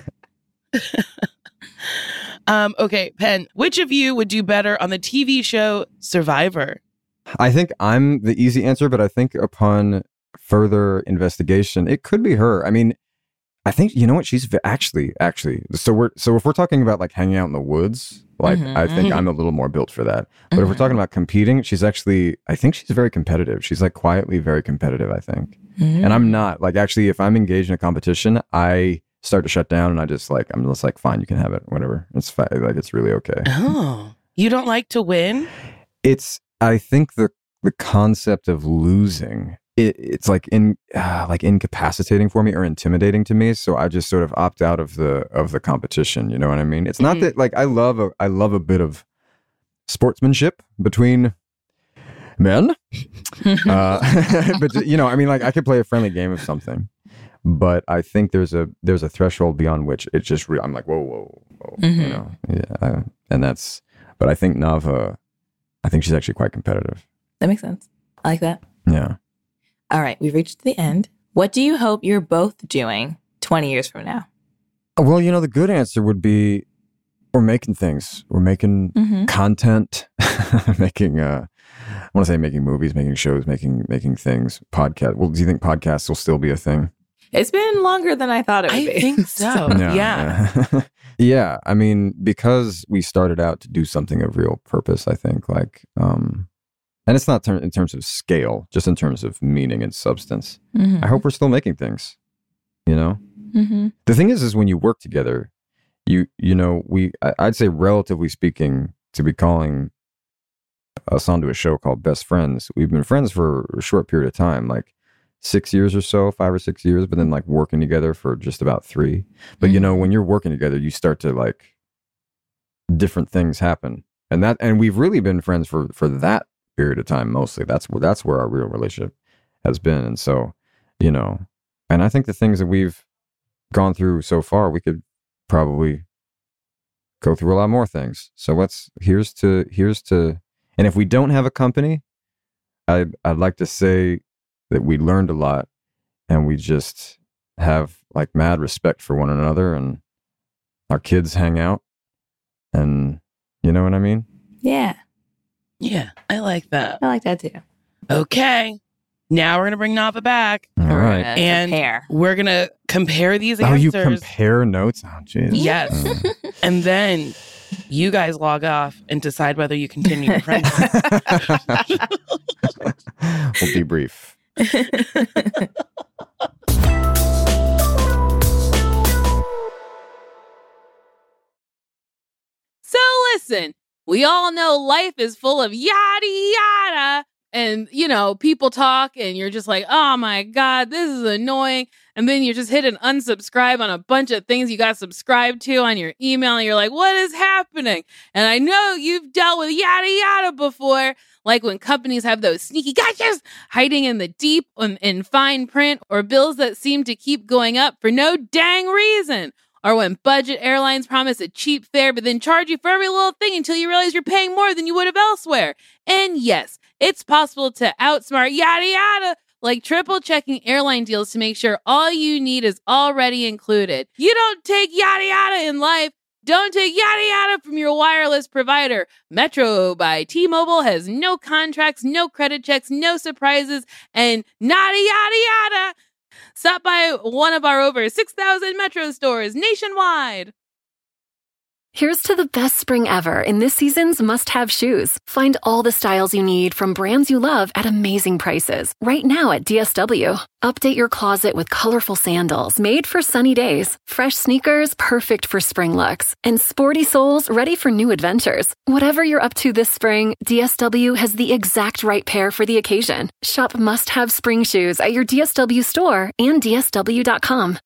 um, okay, Penn, which of you would do better on the T V show Survivor? I think I'm the easy answer, but I think upon further investigation, it could be her. I mean, I think, you know what? She's v- actually, actually, so we're, so if we're talking about like hanging out in the woods, like Mhm. I think I'm a little more built for that. But if we're talking about competing, she's actually, I think she's very competitive. She's like quietly very competitive, I think. And I'm not. Like, actually, if I'm engaged in a competition, I start to shut down and I just like, I'm just like, fine, you can have it, whatever. It's fine. Like, it's really okay. Oh, you don't like to win? It's, I think the the concept of losing, it, it's like in uh, like incapacitating for me or intimidating to me. So I just sort of opt out of the of the competition. You know what I mean? It's not Mhm. that like I love a I love a bit of sportsmanship between men, uh, but you know, I mean, like I could play a friendly game of something, but I think there's a there's a threshold beyond which it just re- I'm like whoa whoa whoa, you Mhm. know, yeah, I, and that's. But I think Nava, I think she's actually quite competitive. That makes sense. I like that. Yeah. All right. We've reached the end. What do you hope you're both doing twenty years from now? Well, you know, the good answer would be we're making things. We're making Mm-hmm. content, making, uh, I want to say making movies, making shows, making making things, podcast. Well, do you think podcasts will still be a thing? It's been longer than I thought it would I be. think so. Yeah. Yeah. Yeah. Yeah, I mean, because we started out to do something of real purpose, I think, like, um, and it's not ter- in terms of scale, just in terms of meaning and substance. Mhm. I hope we're still making things, you know? Mhm. The thing is, is when you work together, you you know, we I- I'd say relatively speaking, to be calling us onto a show called Best Friends, we've been friends for a short period of time, like six years or so, five or six years, but then like working together for just about three. But you know, when you're working together, you start to like different things happen, and that and we've really been friends for for that period of time mostly. That's where that's where our real relationship has been, and so you know, and I think the things that we've gone through so far, we could probably go through a lot more things. So let's here's to here's to, and if we don't have a company, I, I'd like to say that we learned a lot, and we just have like mad respect for one another, and our kids hang out, and you know what I mean? Yeah, Yeah, I like that. I like that too. Okay. Now we're going to bring Nava back. All We're right. gonna And compare. we're going to compare these Oh, answers. you compare notes? Oh, jeez. Yes. Uh, And then you guys log off and decide whether you continue the friendship. we'll be brief. So listen, we all know life is full of yada yada. And, you know, people talk and you're just like, oh my God, this is annoying. And then you just hit an unsubscribe on a bunch of things you got subscribed to on your email. And you're like, what is happening? And I know you've dealt with yada yada before. Like when companies have those sneaky gotchas hiding in the deep in, in fine print, or bills that seem to keep going up for no dang reason. Or when budget airlines promise a cheap fare but then charge you for every little thing until you realize you're paying more than you would have elsewhere. And yes, it's possible to outsmart yada yada, like triple checking airline deals to make sure all you need is already included. You don't take yada yada in life. Don't take yada yada from your wireless provider. Metro by T-Mobile has no contracts, no credit checks, no surprises, and nada yada yada. Stop by one of our over six thousand Metro stores nationwide. Here's to the best spring ever in this season's must-have shoes. Find all the styles you need from brands you love at amazing prices right now at D S W. Update your closet with colorful sandals made for sunny days, fresh sneakers perfect for spring looks, and sporty soles ready for new adventures. Whatever you're up to this spring, D S W has the exact right pair for the occasion. Shop must-have spring shoes at your D S W store and D S W dot com.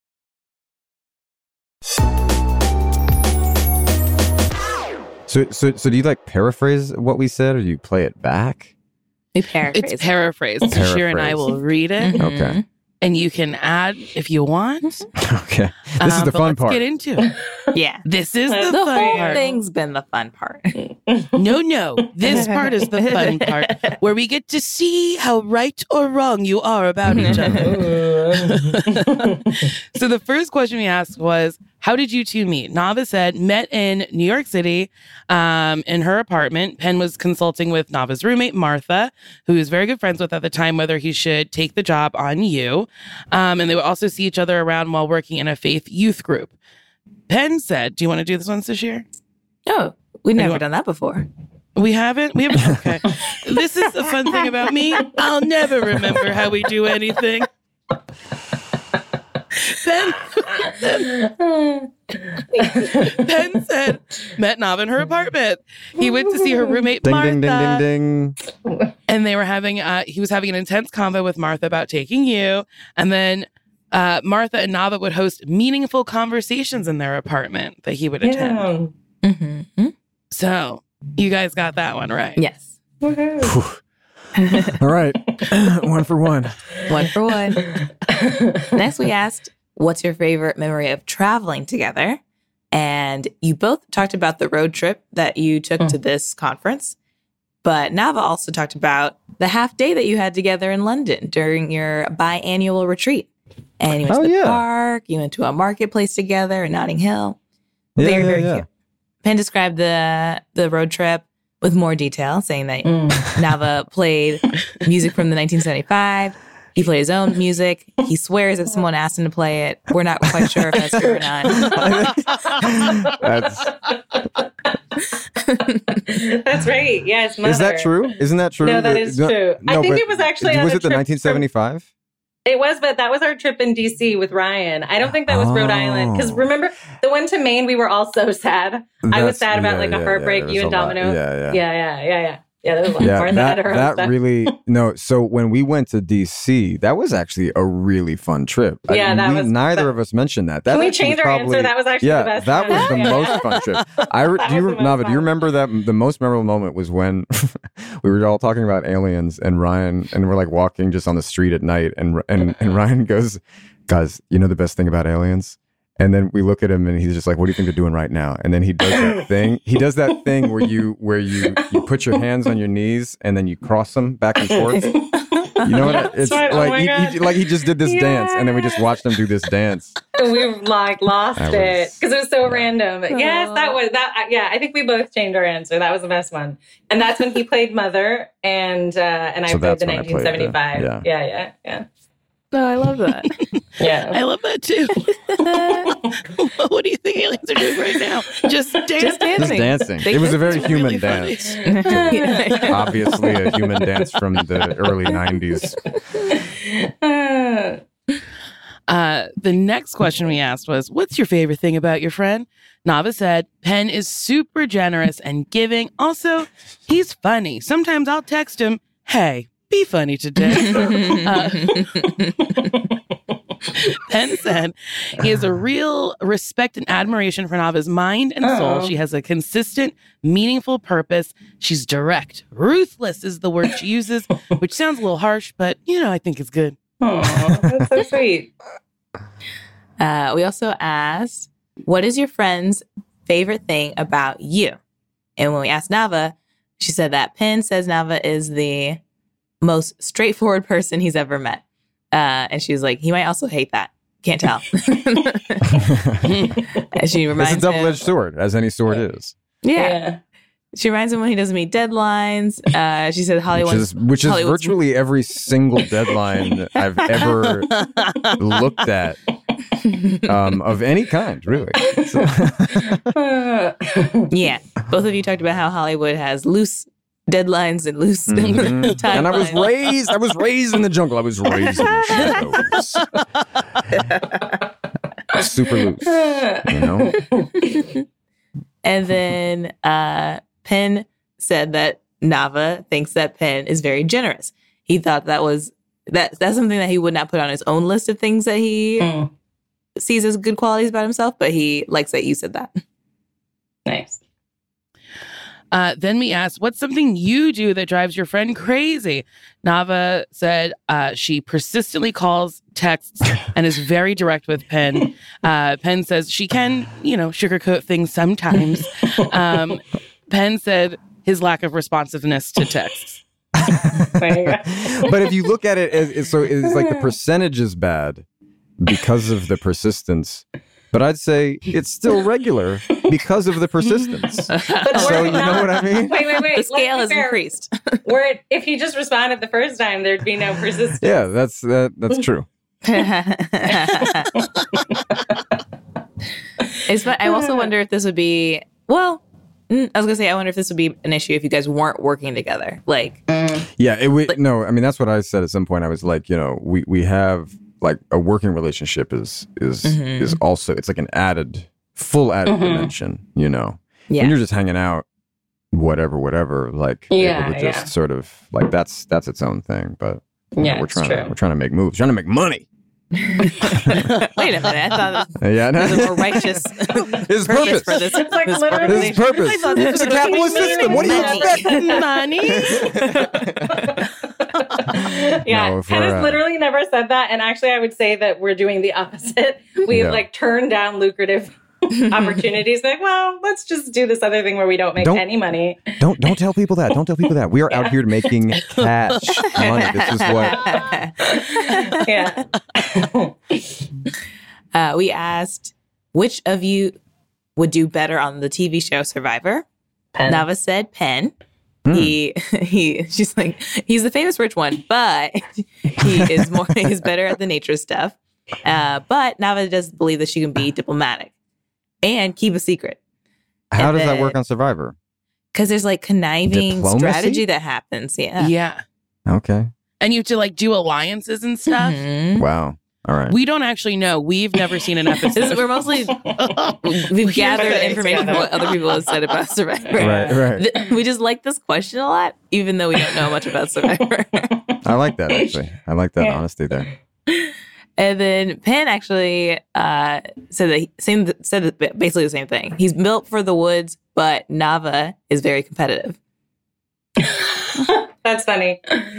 So, so, so do you like paraphrase what we said, or do you play it back? We paraphrase. It's paraphrased. Shira and I Paraphrase. will read it, Mhm. Okay. and you can add if you want. Okay. This is Um, the but fun let's part. get into it. Yeah. This is the, The The fun whole part. thing's been the fun part. No, no. This part is the fun part where we get to see how right or wrong you are about each other. So the first question we asked was, how did you two meet? Nava said, met in New York City um, in her apartment. Penn was consulting with Nava's roommate, Martha, who he was very good friends with at the time, whether he should take the job on you. Um, and they would also see each other around while working in a faith youth group. Penn said, do you want to do this one, Sashir? No, we've never Anyone? done that before. We haven't? We haven't? Okay. This is the fun thing about me. I'll never remember how we do anything. Penn, Penn said, met Nava in her apartment. He went to see her roommate, Ding, Martha. ding, ding, ding, ding. And they were having, uh, he was having an intense convo with Martha about taking you. And then uh, Martha and Nava would host meaningful conversations in their apartment that he would attend. Yeah. Mm-hmm. So you guys got that one right. Yes. Woohoo. All right. One for one. One for one. Next, we asked, what's your favorite memory of traveling together? And you both talked about the road trip that you took Mm. to this conference. But Nava also talked about the half day that you had together in London during your biannual retreat. And you went Oh, to the yeah. park, you went to a marketplace together in Notting Hill. Yeah, Very, yeah, very yeah. cute. Penn described the the road trip with more detail, saying that Mm. Nava played music from the nineteen seventy-five. He played his own music. He swears if someone asked him to play it. We're not quite sure if that's true or not. That's, That's right. Yes. is that mother. true? Isn't that true? No, that is No- true. I no, think but it was actually on Was a it the trip nineteen seventy-five? It was, but that was our trip in D C with Ryan. I don't think that was Rhode Island. Because Oh. remember, the one to Maine, we were all so sad. I was That's- sad about yeah, like a yeah, heartbreak, yeah, there you was and a lot. Domino. Yeah, yeah. Yeah, yeah, yeah, yeah. Yeah, there was one Yeah, more that, that, that stuff. really no. So when we went to D C, that was actually a really fun trip. I- Yeah, that we- was- neither that- of us mentioned that. That Can we actually change was our probably- answer? That was actually yeah, the best that one. was the Yeah. most fun trip. I re- That do you was the most Nava? Do you fun. remember that the most memorable moment was when we were all talking about aliens and Ryan and we're like walking just on the street at night and and and Ryan goes, guys, you know the best thing about aliens. And then we look at him and he's just like, what do you think they're doing right now? And then he does that thing. He does that thing where you where you, you put your hands on your knees and then you cross them back and forth. You know what? It's right. like, Oh he, he, like he just did this Yeah. dance and then we just watched him do this dance. We like lost That it was- because it was so random. Yes, that was that. Yeah, I think we both changed our answer. That was the best one, and that's when he played Mother, and uh, and I So played that's the when I played nineteen seventy-five. the- yeah. yeah, yeah, yeah, Oh, I love that. yeah. I love that too. What do you think aliens are doing right now? Just dance. Just Just dancing. dancing. They It was a just- very human really funny. dance. Obviously a human dance from the early nineties. Uh, Uh, the next question we asked was, what's your favorite thing about your friend? Nava said, Penn is super generous and giving. Also, he's funny. Sometimes I'll text him, hey, be funny today. uh, Penn said he has a real respect and admiration for Nava's mind and soul. Oh. She has a consistent, meaningful purpose. She's direct. Ruthless is the word she uses, which sounds a little harsh, but, you know, I think it's good. aw, that's so sweet. Uh, we also asked, what is your friend's favorite thing about you? And when we asked Nava, she said that Penn says Nava is the most straightforward person he's ever met. Uh, and she was like, he might also hate that. Can't tell. And she reminds It's a double-edged him, sword, as any sword is. yeah. Yeah. She reminds him when he doesn't meet deadlines. Uh, she said Hollywood. Which is, which is Hollywood's- virtually every single deadline I've ever looked at um, of any kind, really. So- Uh, Yeah, both of you talked about how Hollywood has loose deadlines and loose Mhm. timelines. And I was raised, I was raised in the jungle. I was raised in the shadows. Super loose, you know? And then uh, Penn said that Nava thinks that Penn is very generous. He thought that was that that's something that he would not put on his own list of things that he mm, sees as good qualities about himself, but he likes that you said that. nice. Uh, then we asked, what's something you do that drives your friend crazy? Nava said uh, she persistently calls, texts, and is very direct with Penn. Uh, Penn says she can, you know, sugarcoat things sometimes. Um, Penn said his lack of responsiveness to texts. There you go. But if you look at it, as, it's- so it's like the percentage is bad because of the persistence. But I'd say it's still regular because of the persistence. But So were you it know not- what I mean? Wait, wait, wait. The scale Let's has be fair. increased. Were it, if he just responded the first time, there'd be no persistence. Yeah, that's that. That's true. It's fun. I also wonder if this would be well. mm, I was gonna say I wonder if this would be an issue if you guys weren't working together. Like, Yeah, it would. No, I mean that's what I said at some point. I was like, you know, we we have like a working relationship is is Mhm. is also it's like an added full added Mhm. dimension. You know, yeah, when you're just hanging out, whatever, whatever, like Yeah, able to just yeah. sort of like that's that's its own thing. But you know, Yeah, we're it's trying true. to we're trying to make moves, trying to make money. Wait a minute. I thought Uh, Yeah, no. this was a more righteous His purpose purpose. for this. It's like this literally- This is purpose. I thought this It's a was capitalist money. system. What do you Money. expect? Yeah, No, if Ken we're, has uh, literally never said that. And actually, I would say that we're doing the opposite. We've Yeah. like turned down lucrative opportunities. Like, well, let's just do this other thing where we don't make Don't- any money. Don't don't tell people that. Don't tell people that. We are out here making cash money. This is what. Yeah. Uh, we asked which of you would do better on the T V show Survivor. Penn. Nava said Penn. Hmm. He he. She's like he's the famous rich one, but he is more. He's better at the nature stuff. Uh, but Nava does believe that she can be diplomatic and keep a secret. How And does that then- work on Survivor? Because there's like conniving Diplomacy? strategy that happens. Yeah. Yeah. Okay. And you have to like do alliances and stuff. Mhm. Wow. All right. We don't actually know. We've never seen an This is, episode. we're mostly we've gathered Okay, information from together. what other people have said about Survivor. Right. Right. Th- We just like this question a lot, even though we don't know much about Survivor. I like that actually. I like that Yeah. honesty there. And then Penn actually uh, said that he, same said that basically the same thing. He's built for the woods, but Nava is very competitive. That's funny.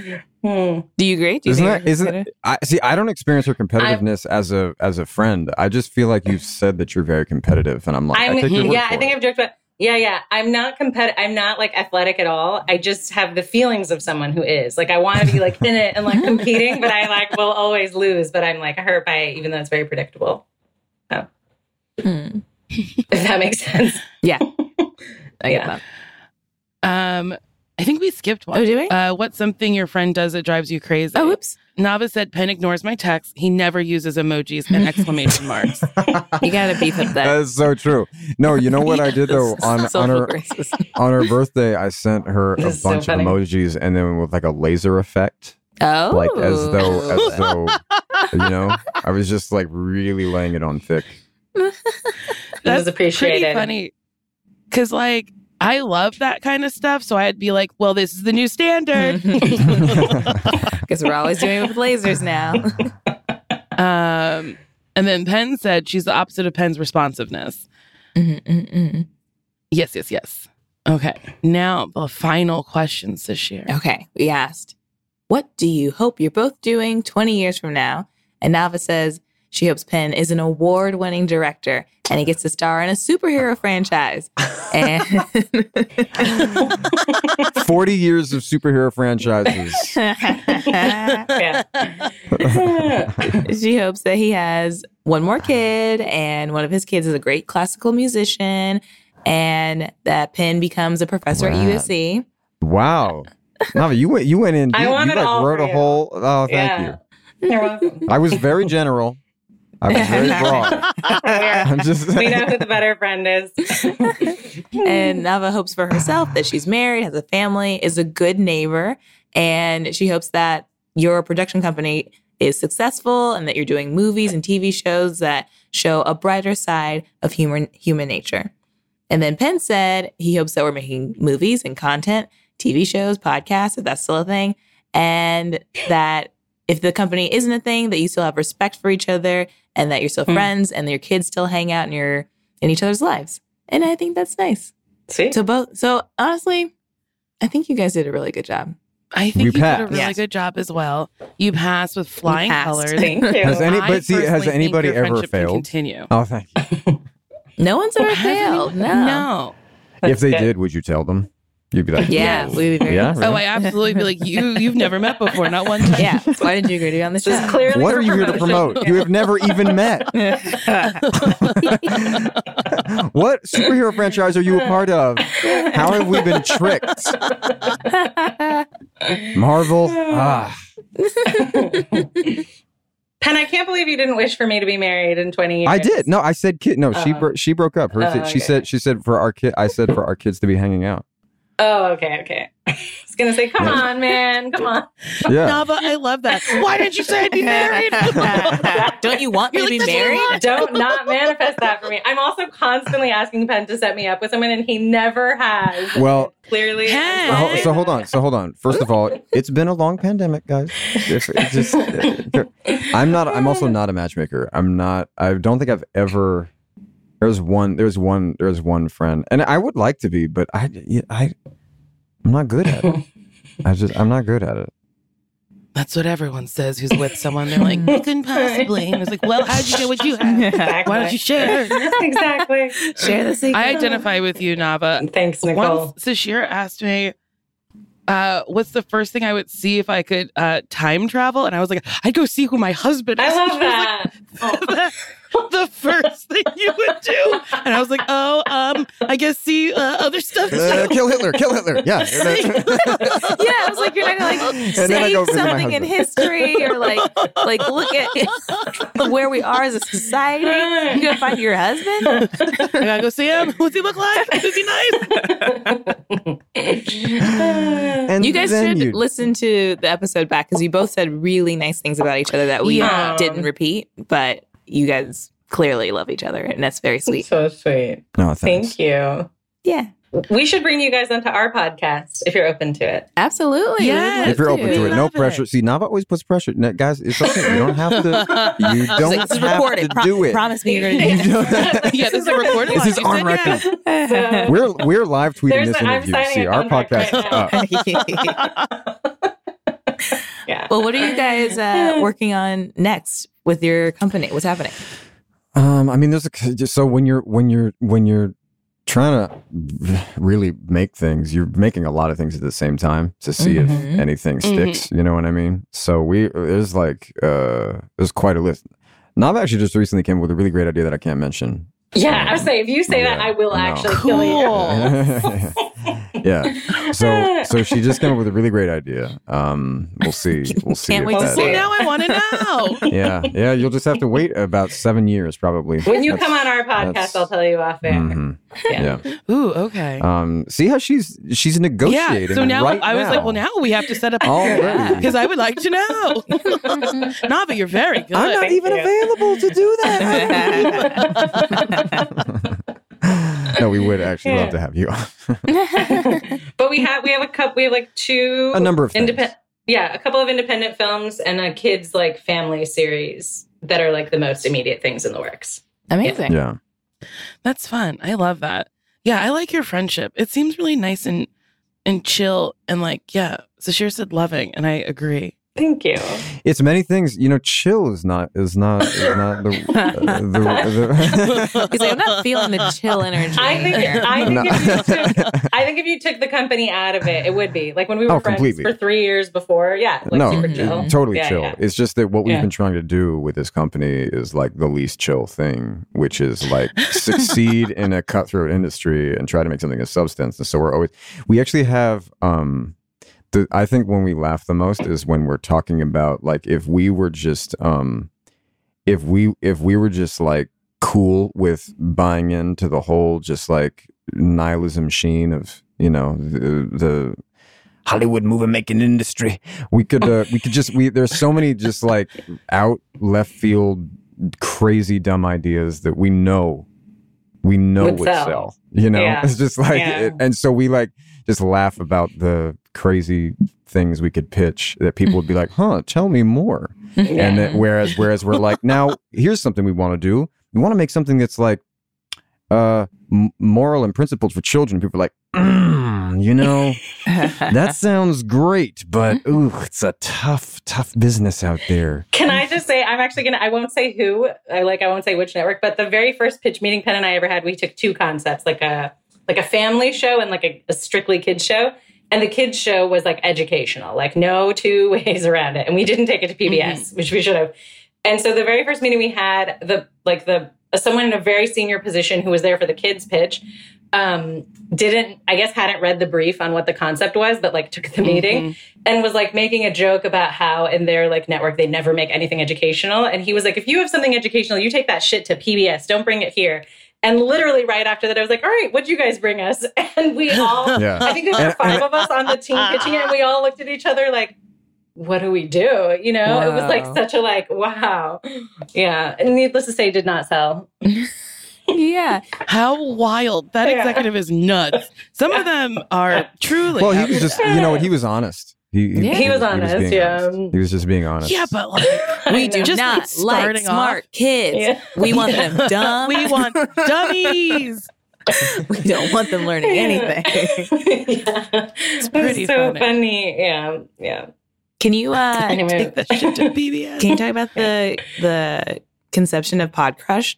Hmm. Do you agree? Do you Isn't think that, isn't, I see, I don't experience her competitiveness as a, as a friend. I just feel like you've said that you're very competitive and I'm like, I'm, I take your word yeah, for I think it. I've joked about, yeah, yeah. I'm not competitive. I'm not like athletic at all. I just have the feelings of someone who is. Like, I want to be like in it and like competing, but I like will always lose, but I'm like hurt by it, even though it's very predictable. Oh. Hmm. If that makes sense. Yeah. I get Yeah. that. Um, I think we skipped one. Oh, did we? Uh, what's something your friend does that drives you crazy? Oh, oops. Nava said Penn ignores my texts. He never uses emojis and exclamation marks. You gotta beef up that. That is so true. No, you know what I did though on, on Social her graces. on her birthday, I sent her a This is so bunch of funny. emojis and then with like a laser effect, Oh. like as though as though you know, I was just like really laying it on thick. That was appreciated. Pretty funny. Because, like, I love that kind of stuff. So I'd be like, well, this is the new standard. Because we're always doing it with lasers now. um, and then Penn said she's the opposite of Penn's responsiveness. Mm-mm-mm. Yes, yes, yes. Okay. Now, the final questions this year. Okay, we asked, what do you hope you're both doing twenty years from now? And Nava says she hopes Penn is an award-winning director and he gets to star in a superhero franchise. And Forty years of superhero franchises. Yeah. she hopes that he has one more kid and one of his kids is a great classical musician and that Penn becomes a professor at Wow. U S C. Wow. Nava, you went you went in. I You, want you it like all wrote for a you. whole oh thank Yeah. You're welcome. you. I was very general. I was very broad. I'm just We know who the better friend is. And Nava hopes for herself that she's married, has a family, is a good neighbor, and she hopes that your production company is successful and that you're doing movies and T V shows that show a brighter side of human human nature. And then Penn said he hopes that we're making movies and content, T V shows, podcasts, if that's still a thing, and that if the company isn't a thing, that you still have respect for each other and that you're still Mm. friends and that your kids still hang out in your in each other's lives. And I think that's nice. Sweet. So both. So honestly, I think you guys did a really good job. I think We you did a passed. really Yes. good job as well. You passed with flying passed. colors. Thank you. Has any- I but see, has personally think anybody your ever friendship can failed? Continue. Oh, thank you. No one's ever Has failed. anyone- No. No. If they good. did, would you tell them? You'd be like, Yeah, Yes. we'd be very Yeah, nice. really? Oh, I absolutely be like, you, you've never met before, not one time. Yeah. Why did you agree to be on the This is show? clearly what for are you here to promotion. promote? You have never even met. What superhero franchise are you a part of? How have we been tricked? Marvel? Ah. Penn, I can't believe you didn't wish for me to be married in twenty years. I did. No, I said kid. No, she Oh. bro- she broke up. Her Oh, th- she okay. said she said for our kid. I said for our kids to be hanging out. Oh, okay, okay. I was going to say, come Yeah. on, man. Come on. Yeah. Nava, I love that. Why didn't you say I'd be married? Don't you want me You're to like, be "That's what I married? want." Don't not manifest that for me. I'm also constantly asking Penn to set me up with someone, and he never has. Well, Clearly. Penn. So, ho- so hold on. So hold on. First of all, it's been a long pandemic, guys. If it just, I'm not. I'm also not a matchmaker. I'm not. I don't think I've ever. There's one. There's one. There's one friend, and I would like to be, but I. I. I'm not good at it. I just. I'm not good at it. That's what everyone says who's with someone. They're like, you couldn't possibly. And it's like, well, how'd you get what you have? Exactly. Why don't you share? Exactly. Share the secret. I identify with you, Nava. Thanks, Nicole. Once Sashir asked me, uh, what's the first thing I would see if I could uh, time travel? And I was like, I'd go see who my husband is. I love She was like, that. the first thing you would do. And I was like, oh, um, I guess see uh, other stuff. Uh, kill Hitler. Kill Hitler. Yeah. Yeah, I was like, you're not gonna like And then I say go visit my something in husband. history or like like look at where we are as a society. You're gonna find your husband. I gotta go see him. What's he look like? Is he nice? And You guys then should you- listen to the episode back because you both said really nice things about each other that we Yeah. didn't repeat, but you guys clearly love each other, and that's very sweet. So sweet. No, thanks. Thank you. Yeah, We should bring you guys onto our podcast if you're open to it. absolutely. Yes. We'd If you're love open to it, no Love it. pressure. See, Nava always puts pressure. No, guys, it's okay. You don't have to. You It's don't like, this is have recorded. to Pro- do it. Promise me you're gonna do You this. don't- Yeah, this is a recorded This one. is You on said record. yes. So- We're we're live tweeting There's this a- I'm interview. signing See, a our contract podcast is right up. now. Yeah. Well, what are you guys uh, working on next with your company? What's happening? Um, I mean, there's a so when you're when you're when you're trying to really make things, you're making a lot of things at the same time to see Mhm. if anything sticks. You know what I mean? So we there's like uh there's quite a list. Nav actually just recently came up with a really great idea that I can't mention. Yeah, I was saying, if you say that, Yeah, I will I know. actually kill you. Yeah. So so she just came up with a really great idea. Um, we'll see. We'll see. Can't if wait to that- see Well, it. now I want to know. Yeah, yeah. You'll just have to wait about seven years, probably. When you That's- come on our podcast, that's- I'll tell you off air. mhm, Yeah. Yeah. Ooh, okay. Um, see how she's she's negotiating. Yeah. So now right I was now. like, well, now we have to set up Already. because I would like to know. Nah, but you're very good. I'm not Thank even you. available to do that. No, we would actually love to have you on. But we have we have a couple. We have like two A number of things. independent. Yeah, a couple of independent films and a kids like family series that are like the most immediate things in the works. Amazing. Yeah. That's fun. I love that. Yeah, I like your friendship. It seems really nice and and chill and like, yeah. Sashir said loving, and I agree. Thank you. It's many things. You know, chill is not is not is not the, uh, the, the He's like, I'm not feeling the chill energy. I think here. I think No. if you took, I think if you took the company out of it, it would be like when we were Oh, friends completely. for three years before. Yeah, like no, super it- chill. totally Yeah, chill. yeah. It's just that what we've Yeah. been trying to do with this company is like the least chill thing, which is like succeed in a cutthroat industry and try to make something of substance. And so we're always we actually have um the I think when we laugh the most is when we're talking about like if we were just um if we if we were just like cool with buying into the whole just like nihilism sheen of, you know, the, the Hollywood movie making industry. We could uh, we could just we there's so many just like out left field crazy dumb ideas that we know we know Would would sell. sell. You know, Yeah. it's just like Yeah. it, and so we like just laugh about the crazy things we could pitch that people would be like, "Huh, tell me more." And then whereas whereas we're like, "Now, here's something we want to do. We want to make something that's like uh m- moral and principled for children." People are like, mm, "You know, that sounds great, but ooh, it's a tough tough business out there." Can I just say, I'm actually gonna. I won't say who. I like. I won't say which network. But the very first pitch meeting Penn and I ever had, we took two concepts, like a like a family show and like a, a strictly kids show. And the kids show was like educational, like no two ways around it. And we didn't take it to P B S, which we should have. And so the very first meeting we had, the like the uh, someone in a very senior position who was there for the kids pitch, um, didn't, I guess, hadn't read the brief on what the concept was, but like took the meeting and was like making a joke about how in their like network, they never make anything educational. And he was like, if you have something educational, you take that shit to P B S, don't bring it here. And literally right after that, I was like, all right, what'd you guys bring us? And we all, Yeah. I think there were And- five and- of us on the team pitching it. And we all looked at each other like, what do we do? You know, it was like Wow. such a like, wow. Yeah. And needless to say, did not sell. Yeah. How wild. That Yeah. executive is nuts. Some of them are truly. Well, he was just, you know what, he was honest. He, Yeah. He was honest, being yeah. honest. He was just being honest. Yeah, but like, We do Just not like starting smart off- kids. Yeah. We want them dumb. we want dummies. We don't want them learning anything. Yeah. It's pretty so funny. funny. Yeah. Yeah. Can you uh Anyway. Take that shit to P B S. can you talk about the the conception of Pod Crushed?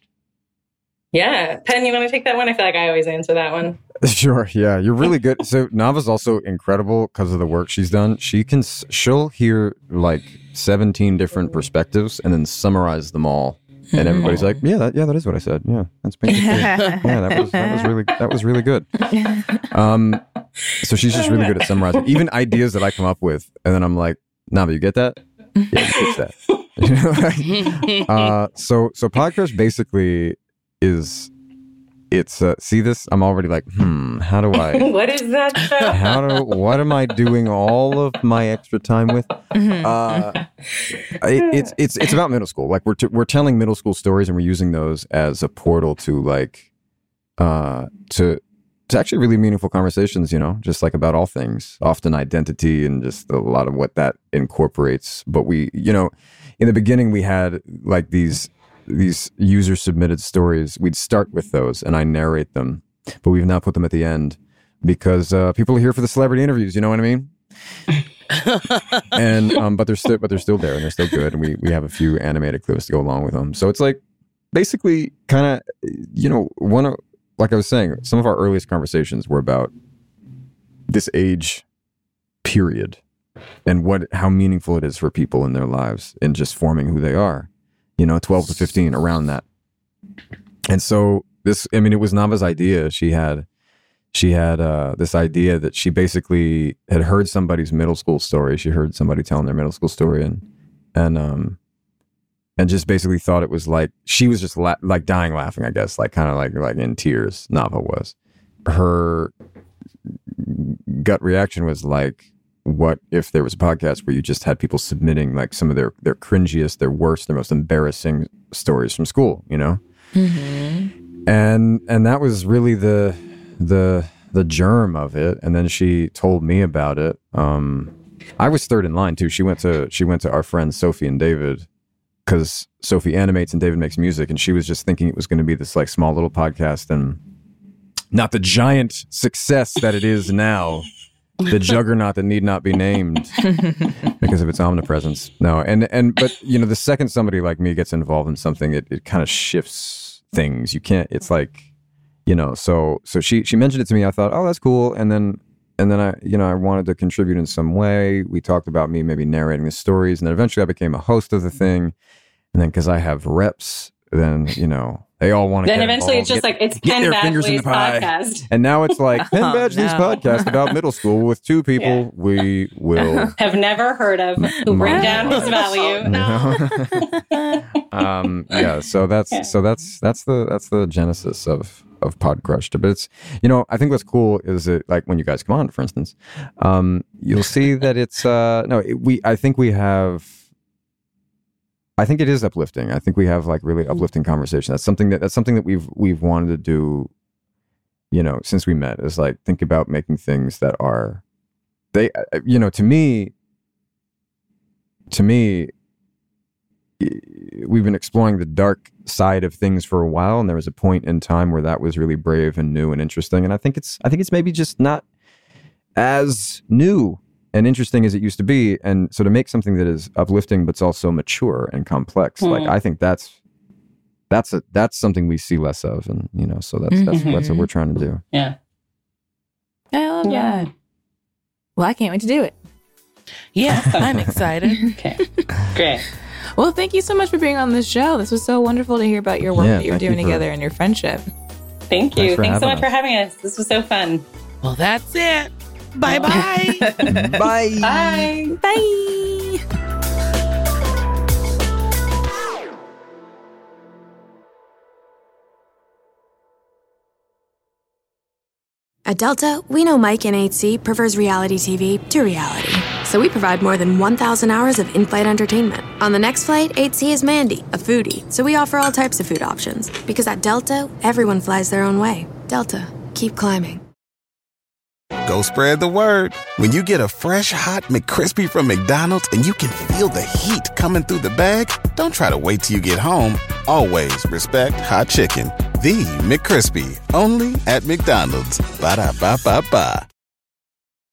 Yeah. Penn, you want to take that one? I feel like I always answer that one. Sure. Yeah, you're really good. So Nava's also incredible because of the work she's done. She can, s- she'll hear like seventeen different perspectives and then summarize them all. And everybody's like, yeah, that, yeah, that is what I said. Yeah, that's basically it. Yeah, that was that was really that was really good. Um, so she's just really good at summarizing even ideas that I come up with, and then I'm like, Nava, you get that? Yeah, you get that. You know, like, uh, so so podcast basically is it's uh, see this I'm already like hmm how do I What is that show? how do what am I doing all of my extra time with uh it, it's it's it's about middle school. Like we're t- we're telling middle school stories and we're using those as a portal to like uh to to actually really meaningful conversations, you know, just like about all things, often identity and just a lot of what that incorporates. But we, you know, in the beginning we had like these these user submitted stories. We'd start with those and I narrate them, but we've now put them at the end because uh, people are here for the celebrity interviews. You know what I mean? and um, but they're still but they're still there and they're still good. And we we have a few animated clips to go along with them. So it's like basically kind of, you know, one of, like I was saying, some of our earliest conversations were about this age period and what how meaningful it is for people in their lives in just forming who they are. You know, twelve to fifteen, around that. And so this, I mean, it was Nava's idea. She had. She had uh, this idea that she basically had heard somebody's middle school story. She heard somebody telling their middle school story, and and um and just basically thought it was like she was just la- like dying laughing. I guess like kind of like like in tears. Nava was. Her gut reaction was like, what if there was a podcast where you just had people submitting like some of their their cringiest, their worst, their most embarrassing stories from school, you know? Mm-hmm. And and that was really the. the the germ of it. And then she told me about it. um I was third in line too. She went to she went to our friends Sophie and David, because Sophie animates and David makes music, and she was just thinking it was going to be this like small little podcast and not the giant success that it is now, the juggernaut that need not be named because of its omnipresence. No, and and but you know, the second somebody like me gets involved in something, it, it kind of shifts things. You can't, it's like, you know, so so she she mentioned it to me. I thought, oh, that's cool. And then and then I, you know, I wanted to contribute in some way. We talked about me maybe narrating the stories, and then eventually I became a host of the thing. And then because I have reps, then you know they all want to. Then get eventually involved, it's just get, like it's get Penn their fingers in Badgley's the pie. podcast. And now it's like Penn Oh, Badgley's no. podcast about middle school with two people Yeah. we will Have never heard of, who bring down his value. you know? um, yeah, so that's Yeah. so that's that's the that's the genesis of of Pod Crushed. But it's, you know, I think what's cool is that, like, when you guys come on, for instance, um, you'll see that it's uh, no, it, we I think we have. I think it is uplifting. I think we have like really uplifting conversation. That's something that that's something that we've we've wanted to do, you know, since we met. Is like think about making things that are, they, you know, to me, to me, we've been exploring the dark side of things for a while, and there was a point in time where that was really brave and new and interesting. And I think it's I think it's maybe just not as new and interesting as it used to be. And so to make something that is uplifting but it's also mature and complex, mm. like I think that's that's a that's something we see less of, and you know, so that's that's, mm-hmm. that's what we're trying to do. Yeah, I love yeah. that. Well, I can't wait to do it. Yeah, I'm excited. Okay, great. Well, thank you so much for being on this show. This was so wonderful to hear about your work Yeah, that you're thank doing you for- together and your friendship. Thank you. Thanks for Thanks so having much for us. having us. This was so fun. Well, that's it. Bye bye. Bye. Bye. Bye. At Delta, we know Mike in eight C prefers reality T V to reality. So we provide more than one thousand hours of in-flight entertainment. On the next flight, eight C is Mandy, a foodie. So we offer all types of food options. Because at Delta, everyone flies their own way. Delta, keep climbing. Go spread the word. When you get a fresh, hot McCrispy from McDonald's and you can feel the heat coming through the bag, don't try to wait till you get home. Always respect hot chicken. The McCrispy, only at McDonald's. Ba-da-ba-ba-ba.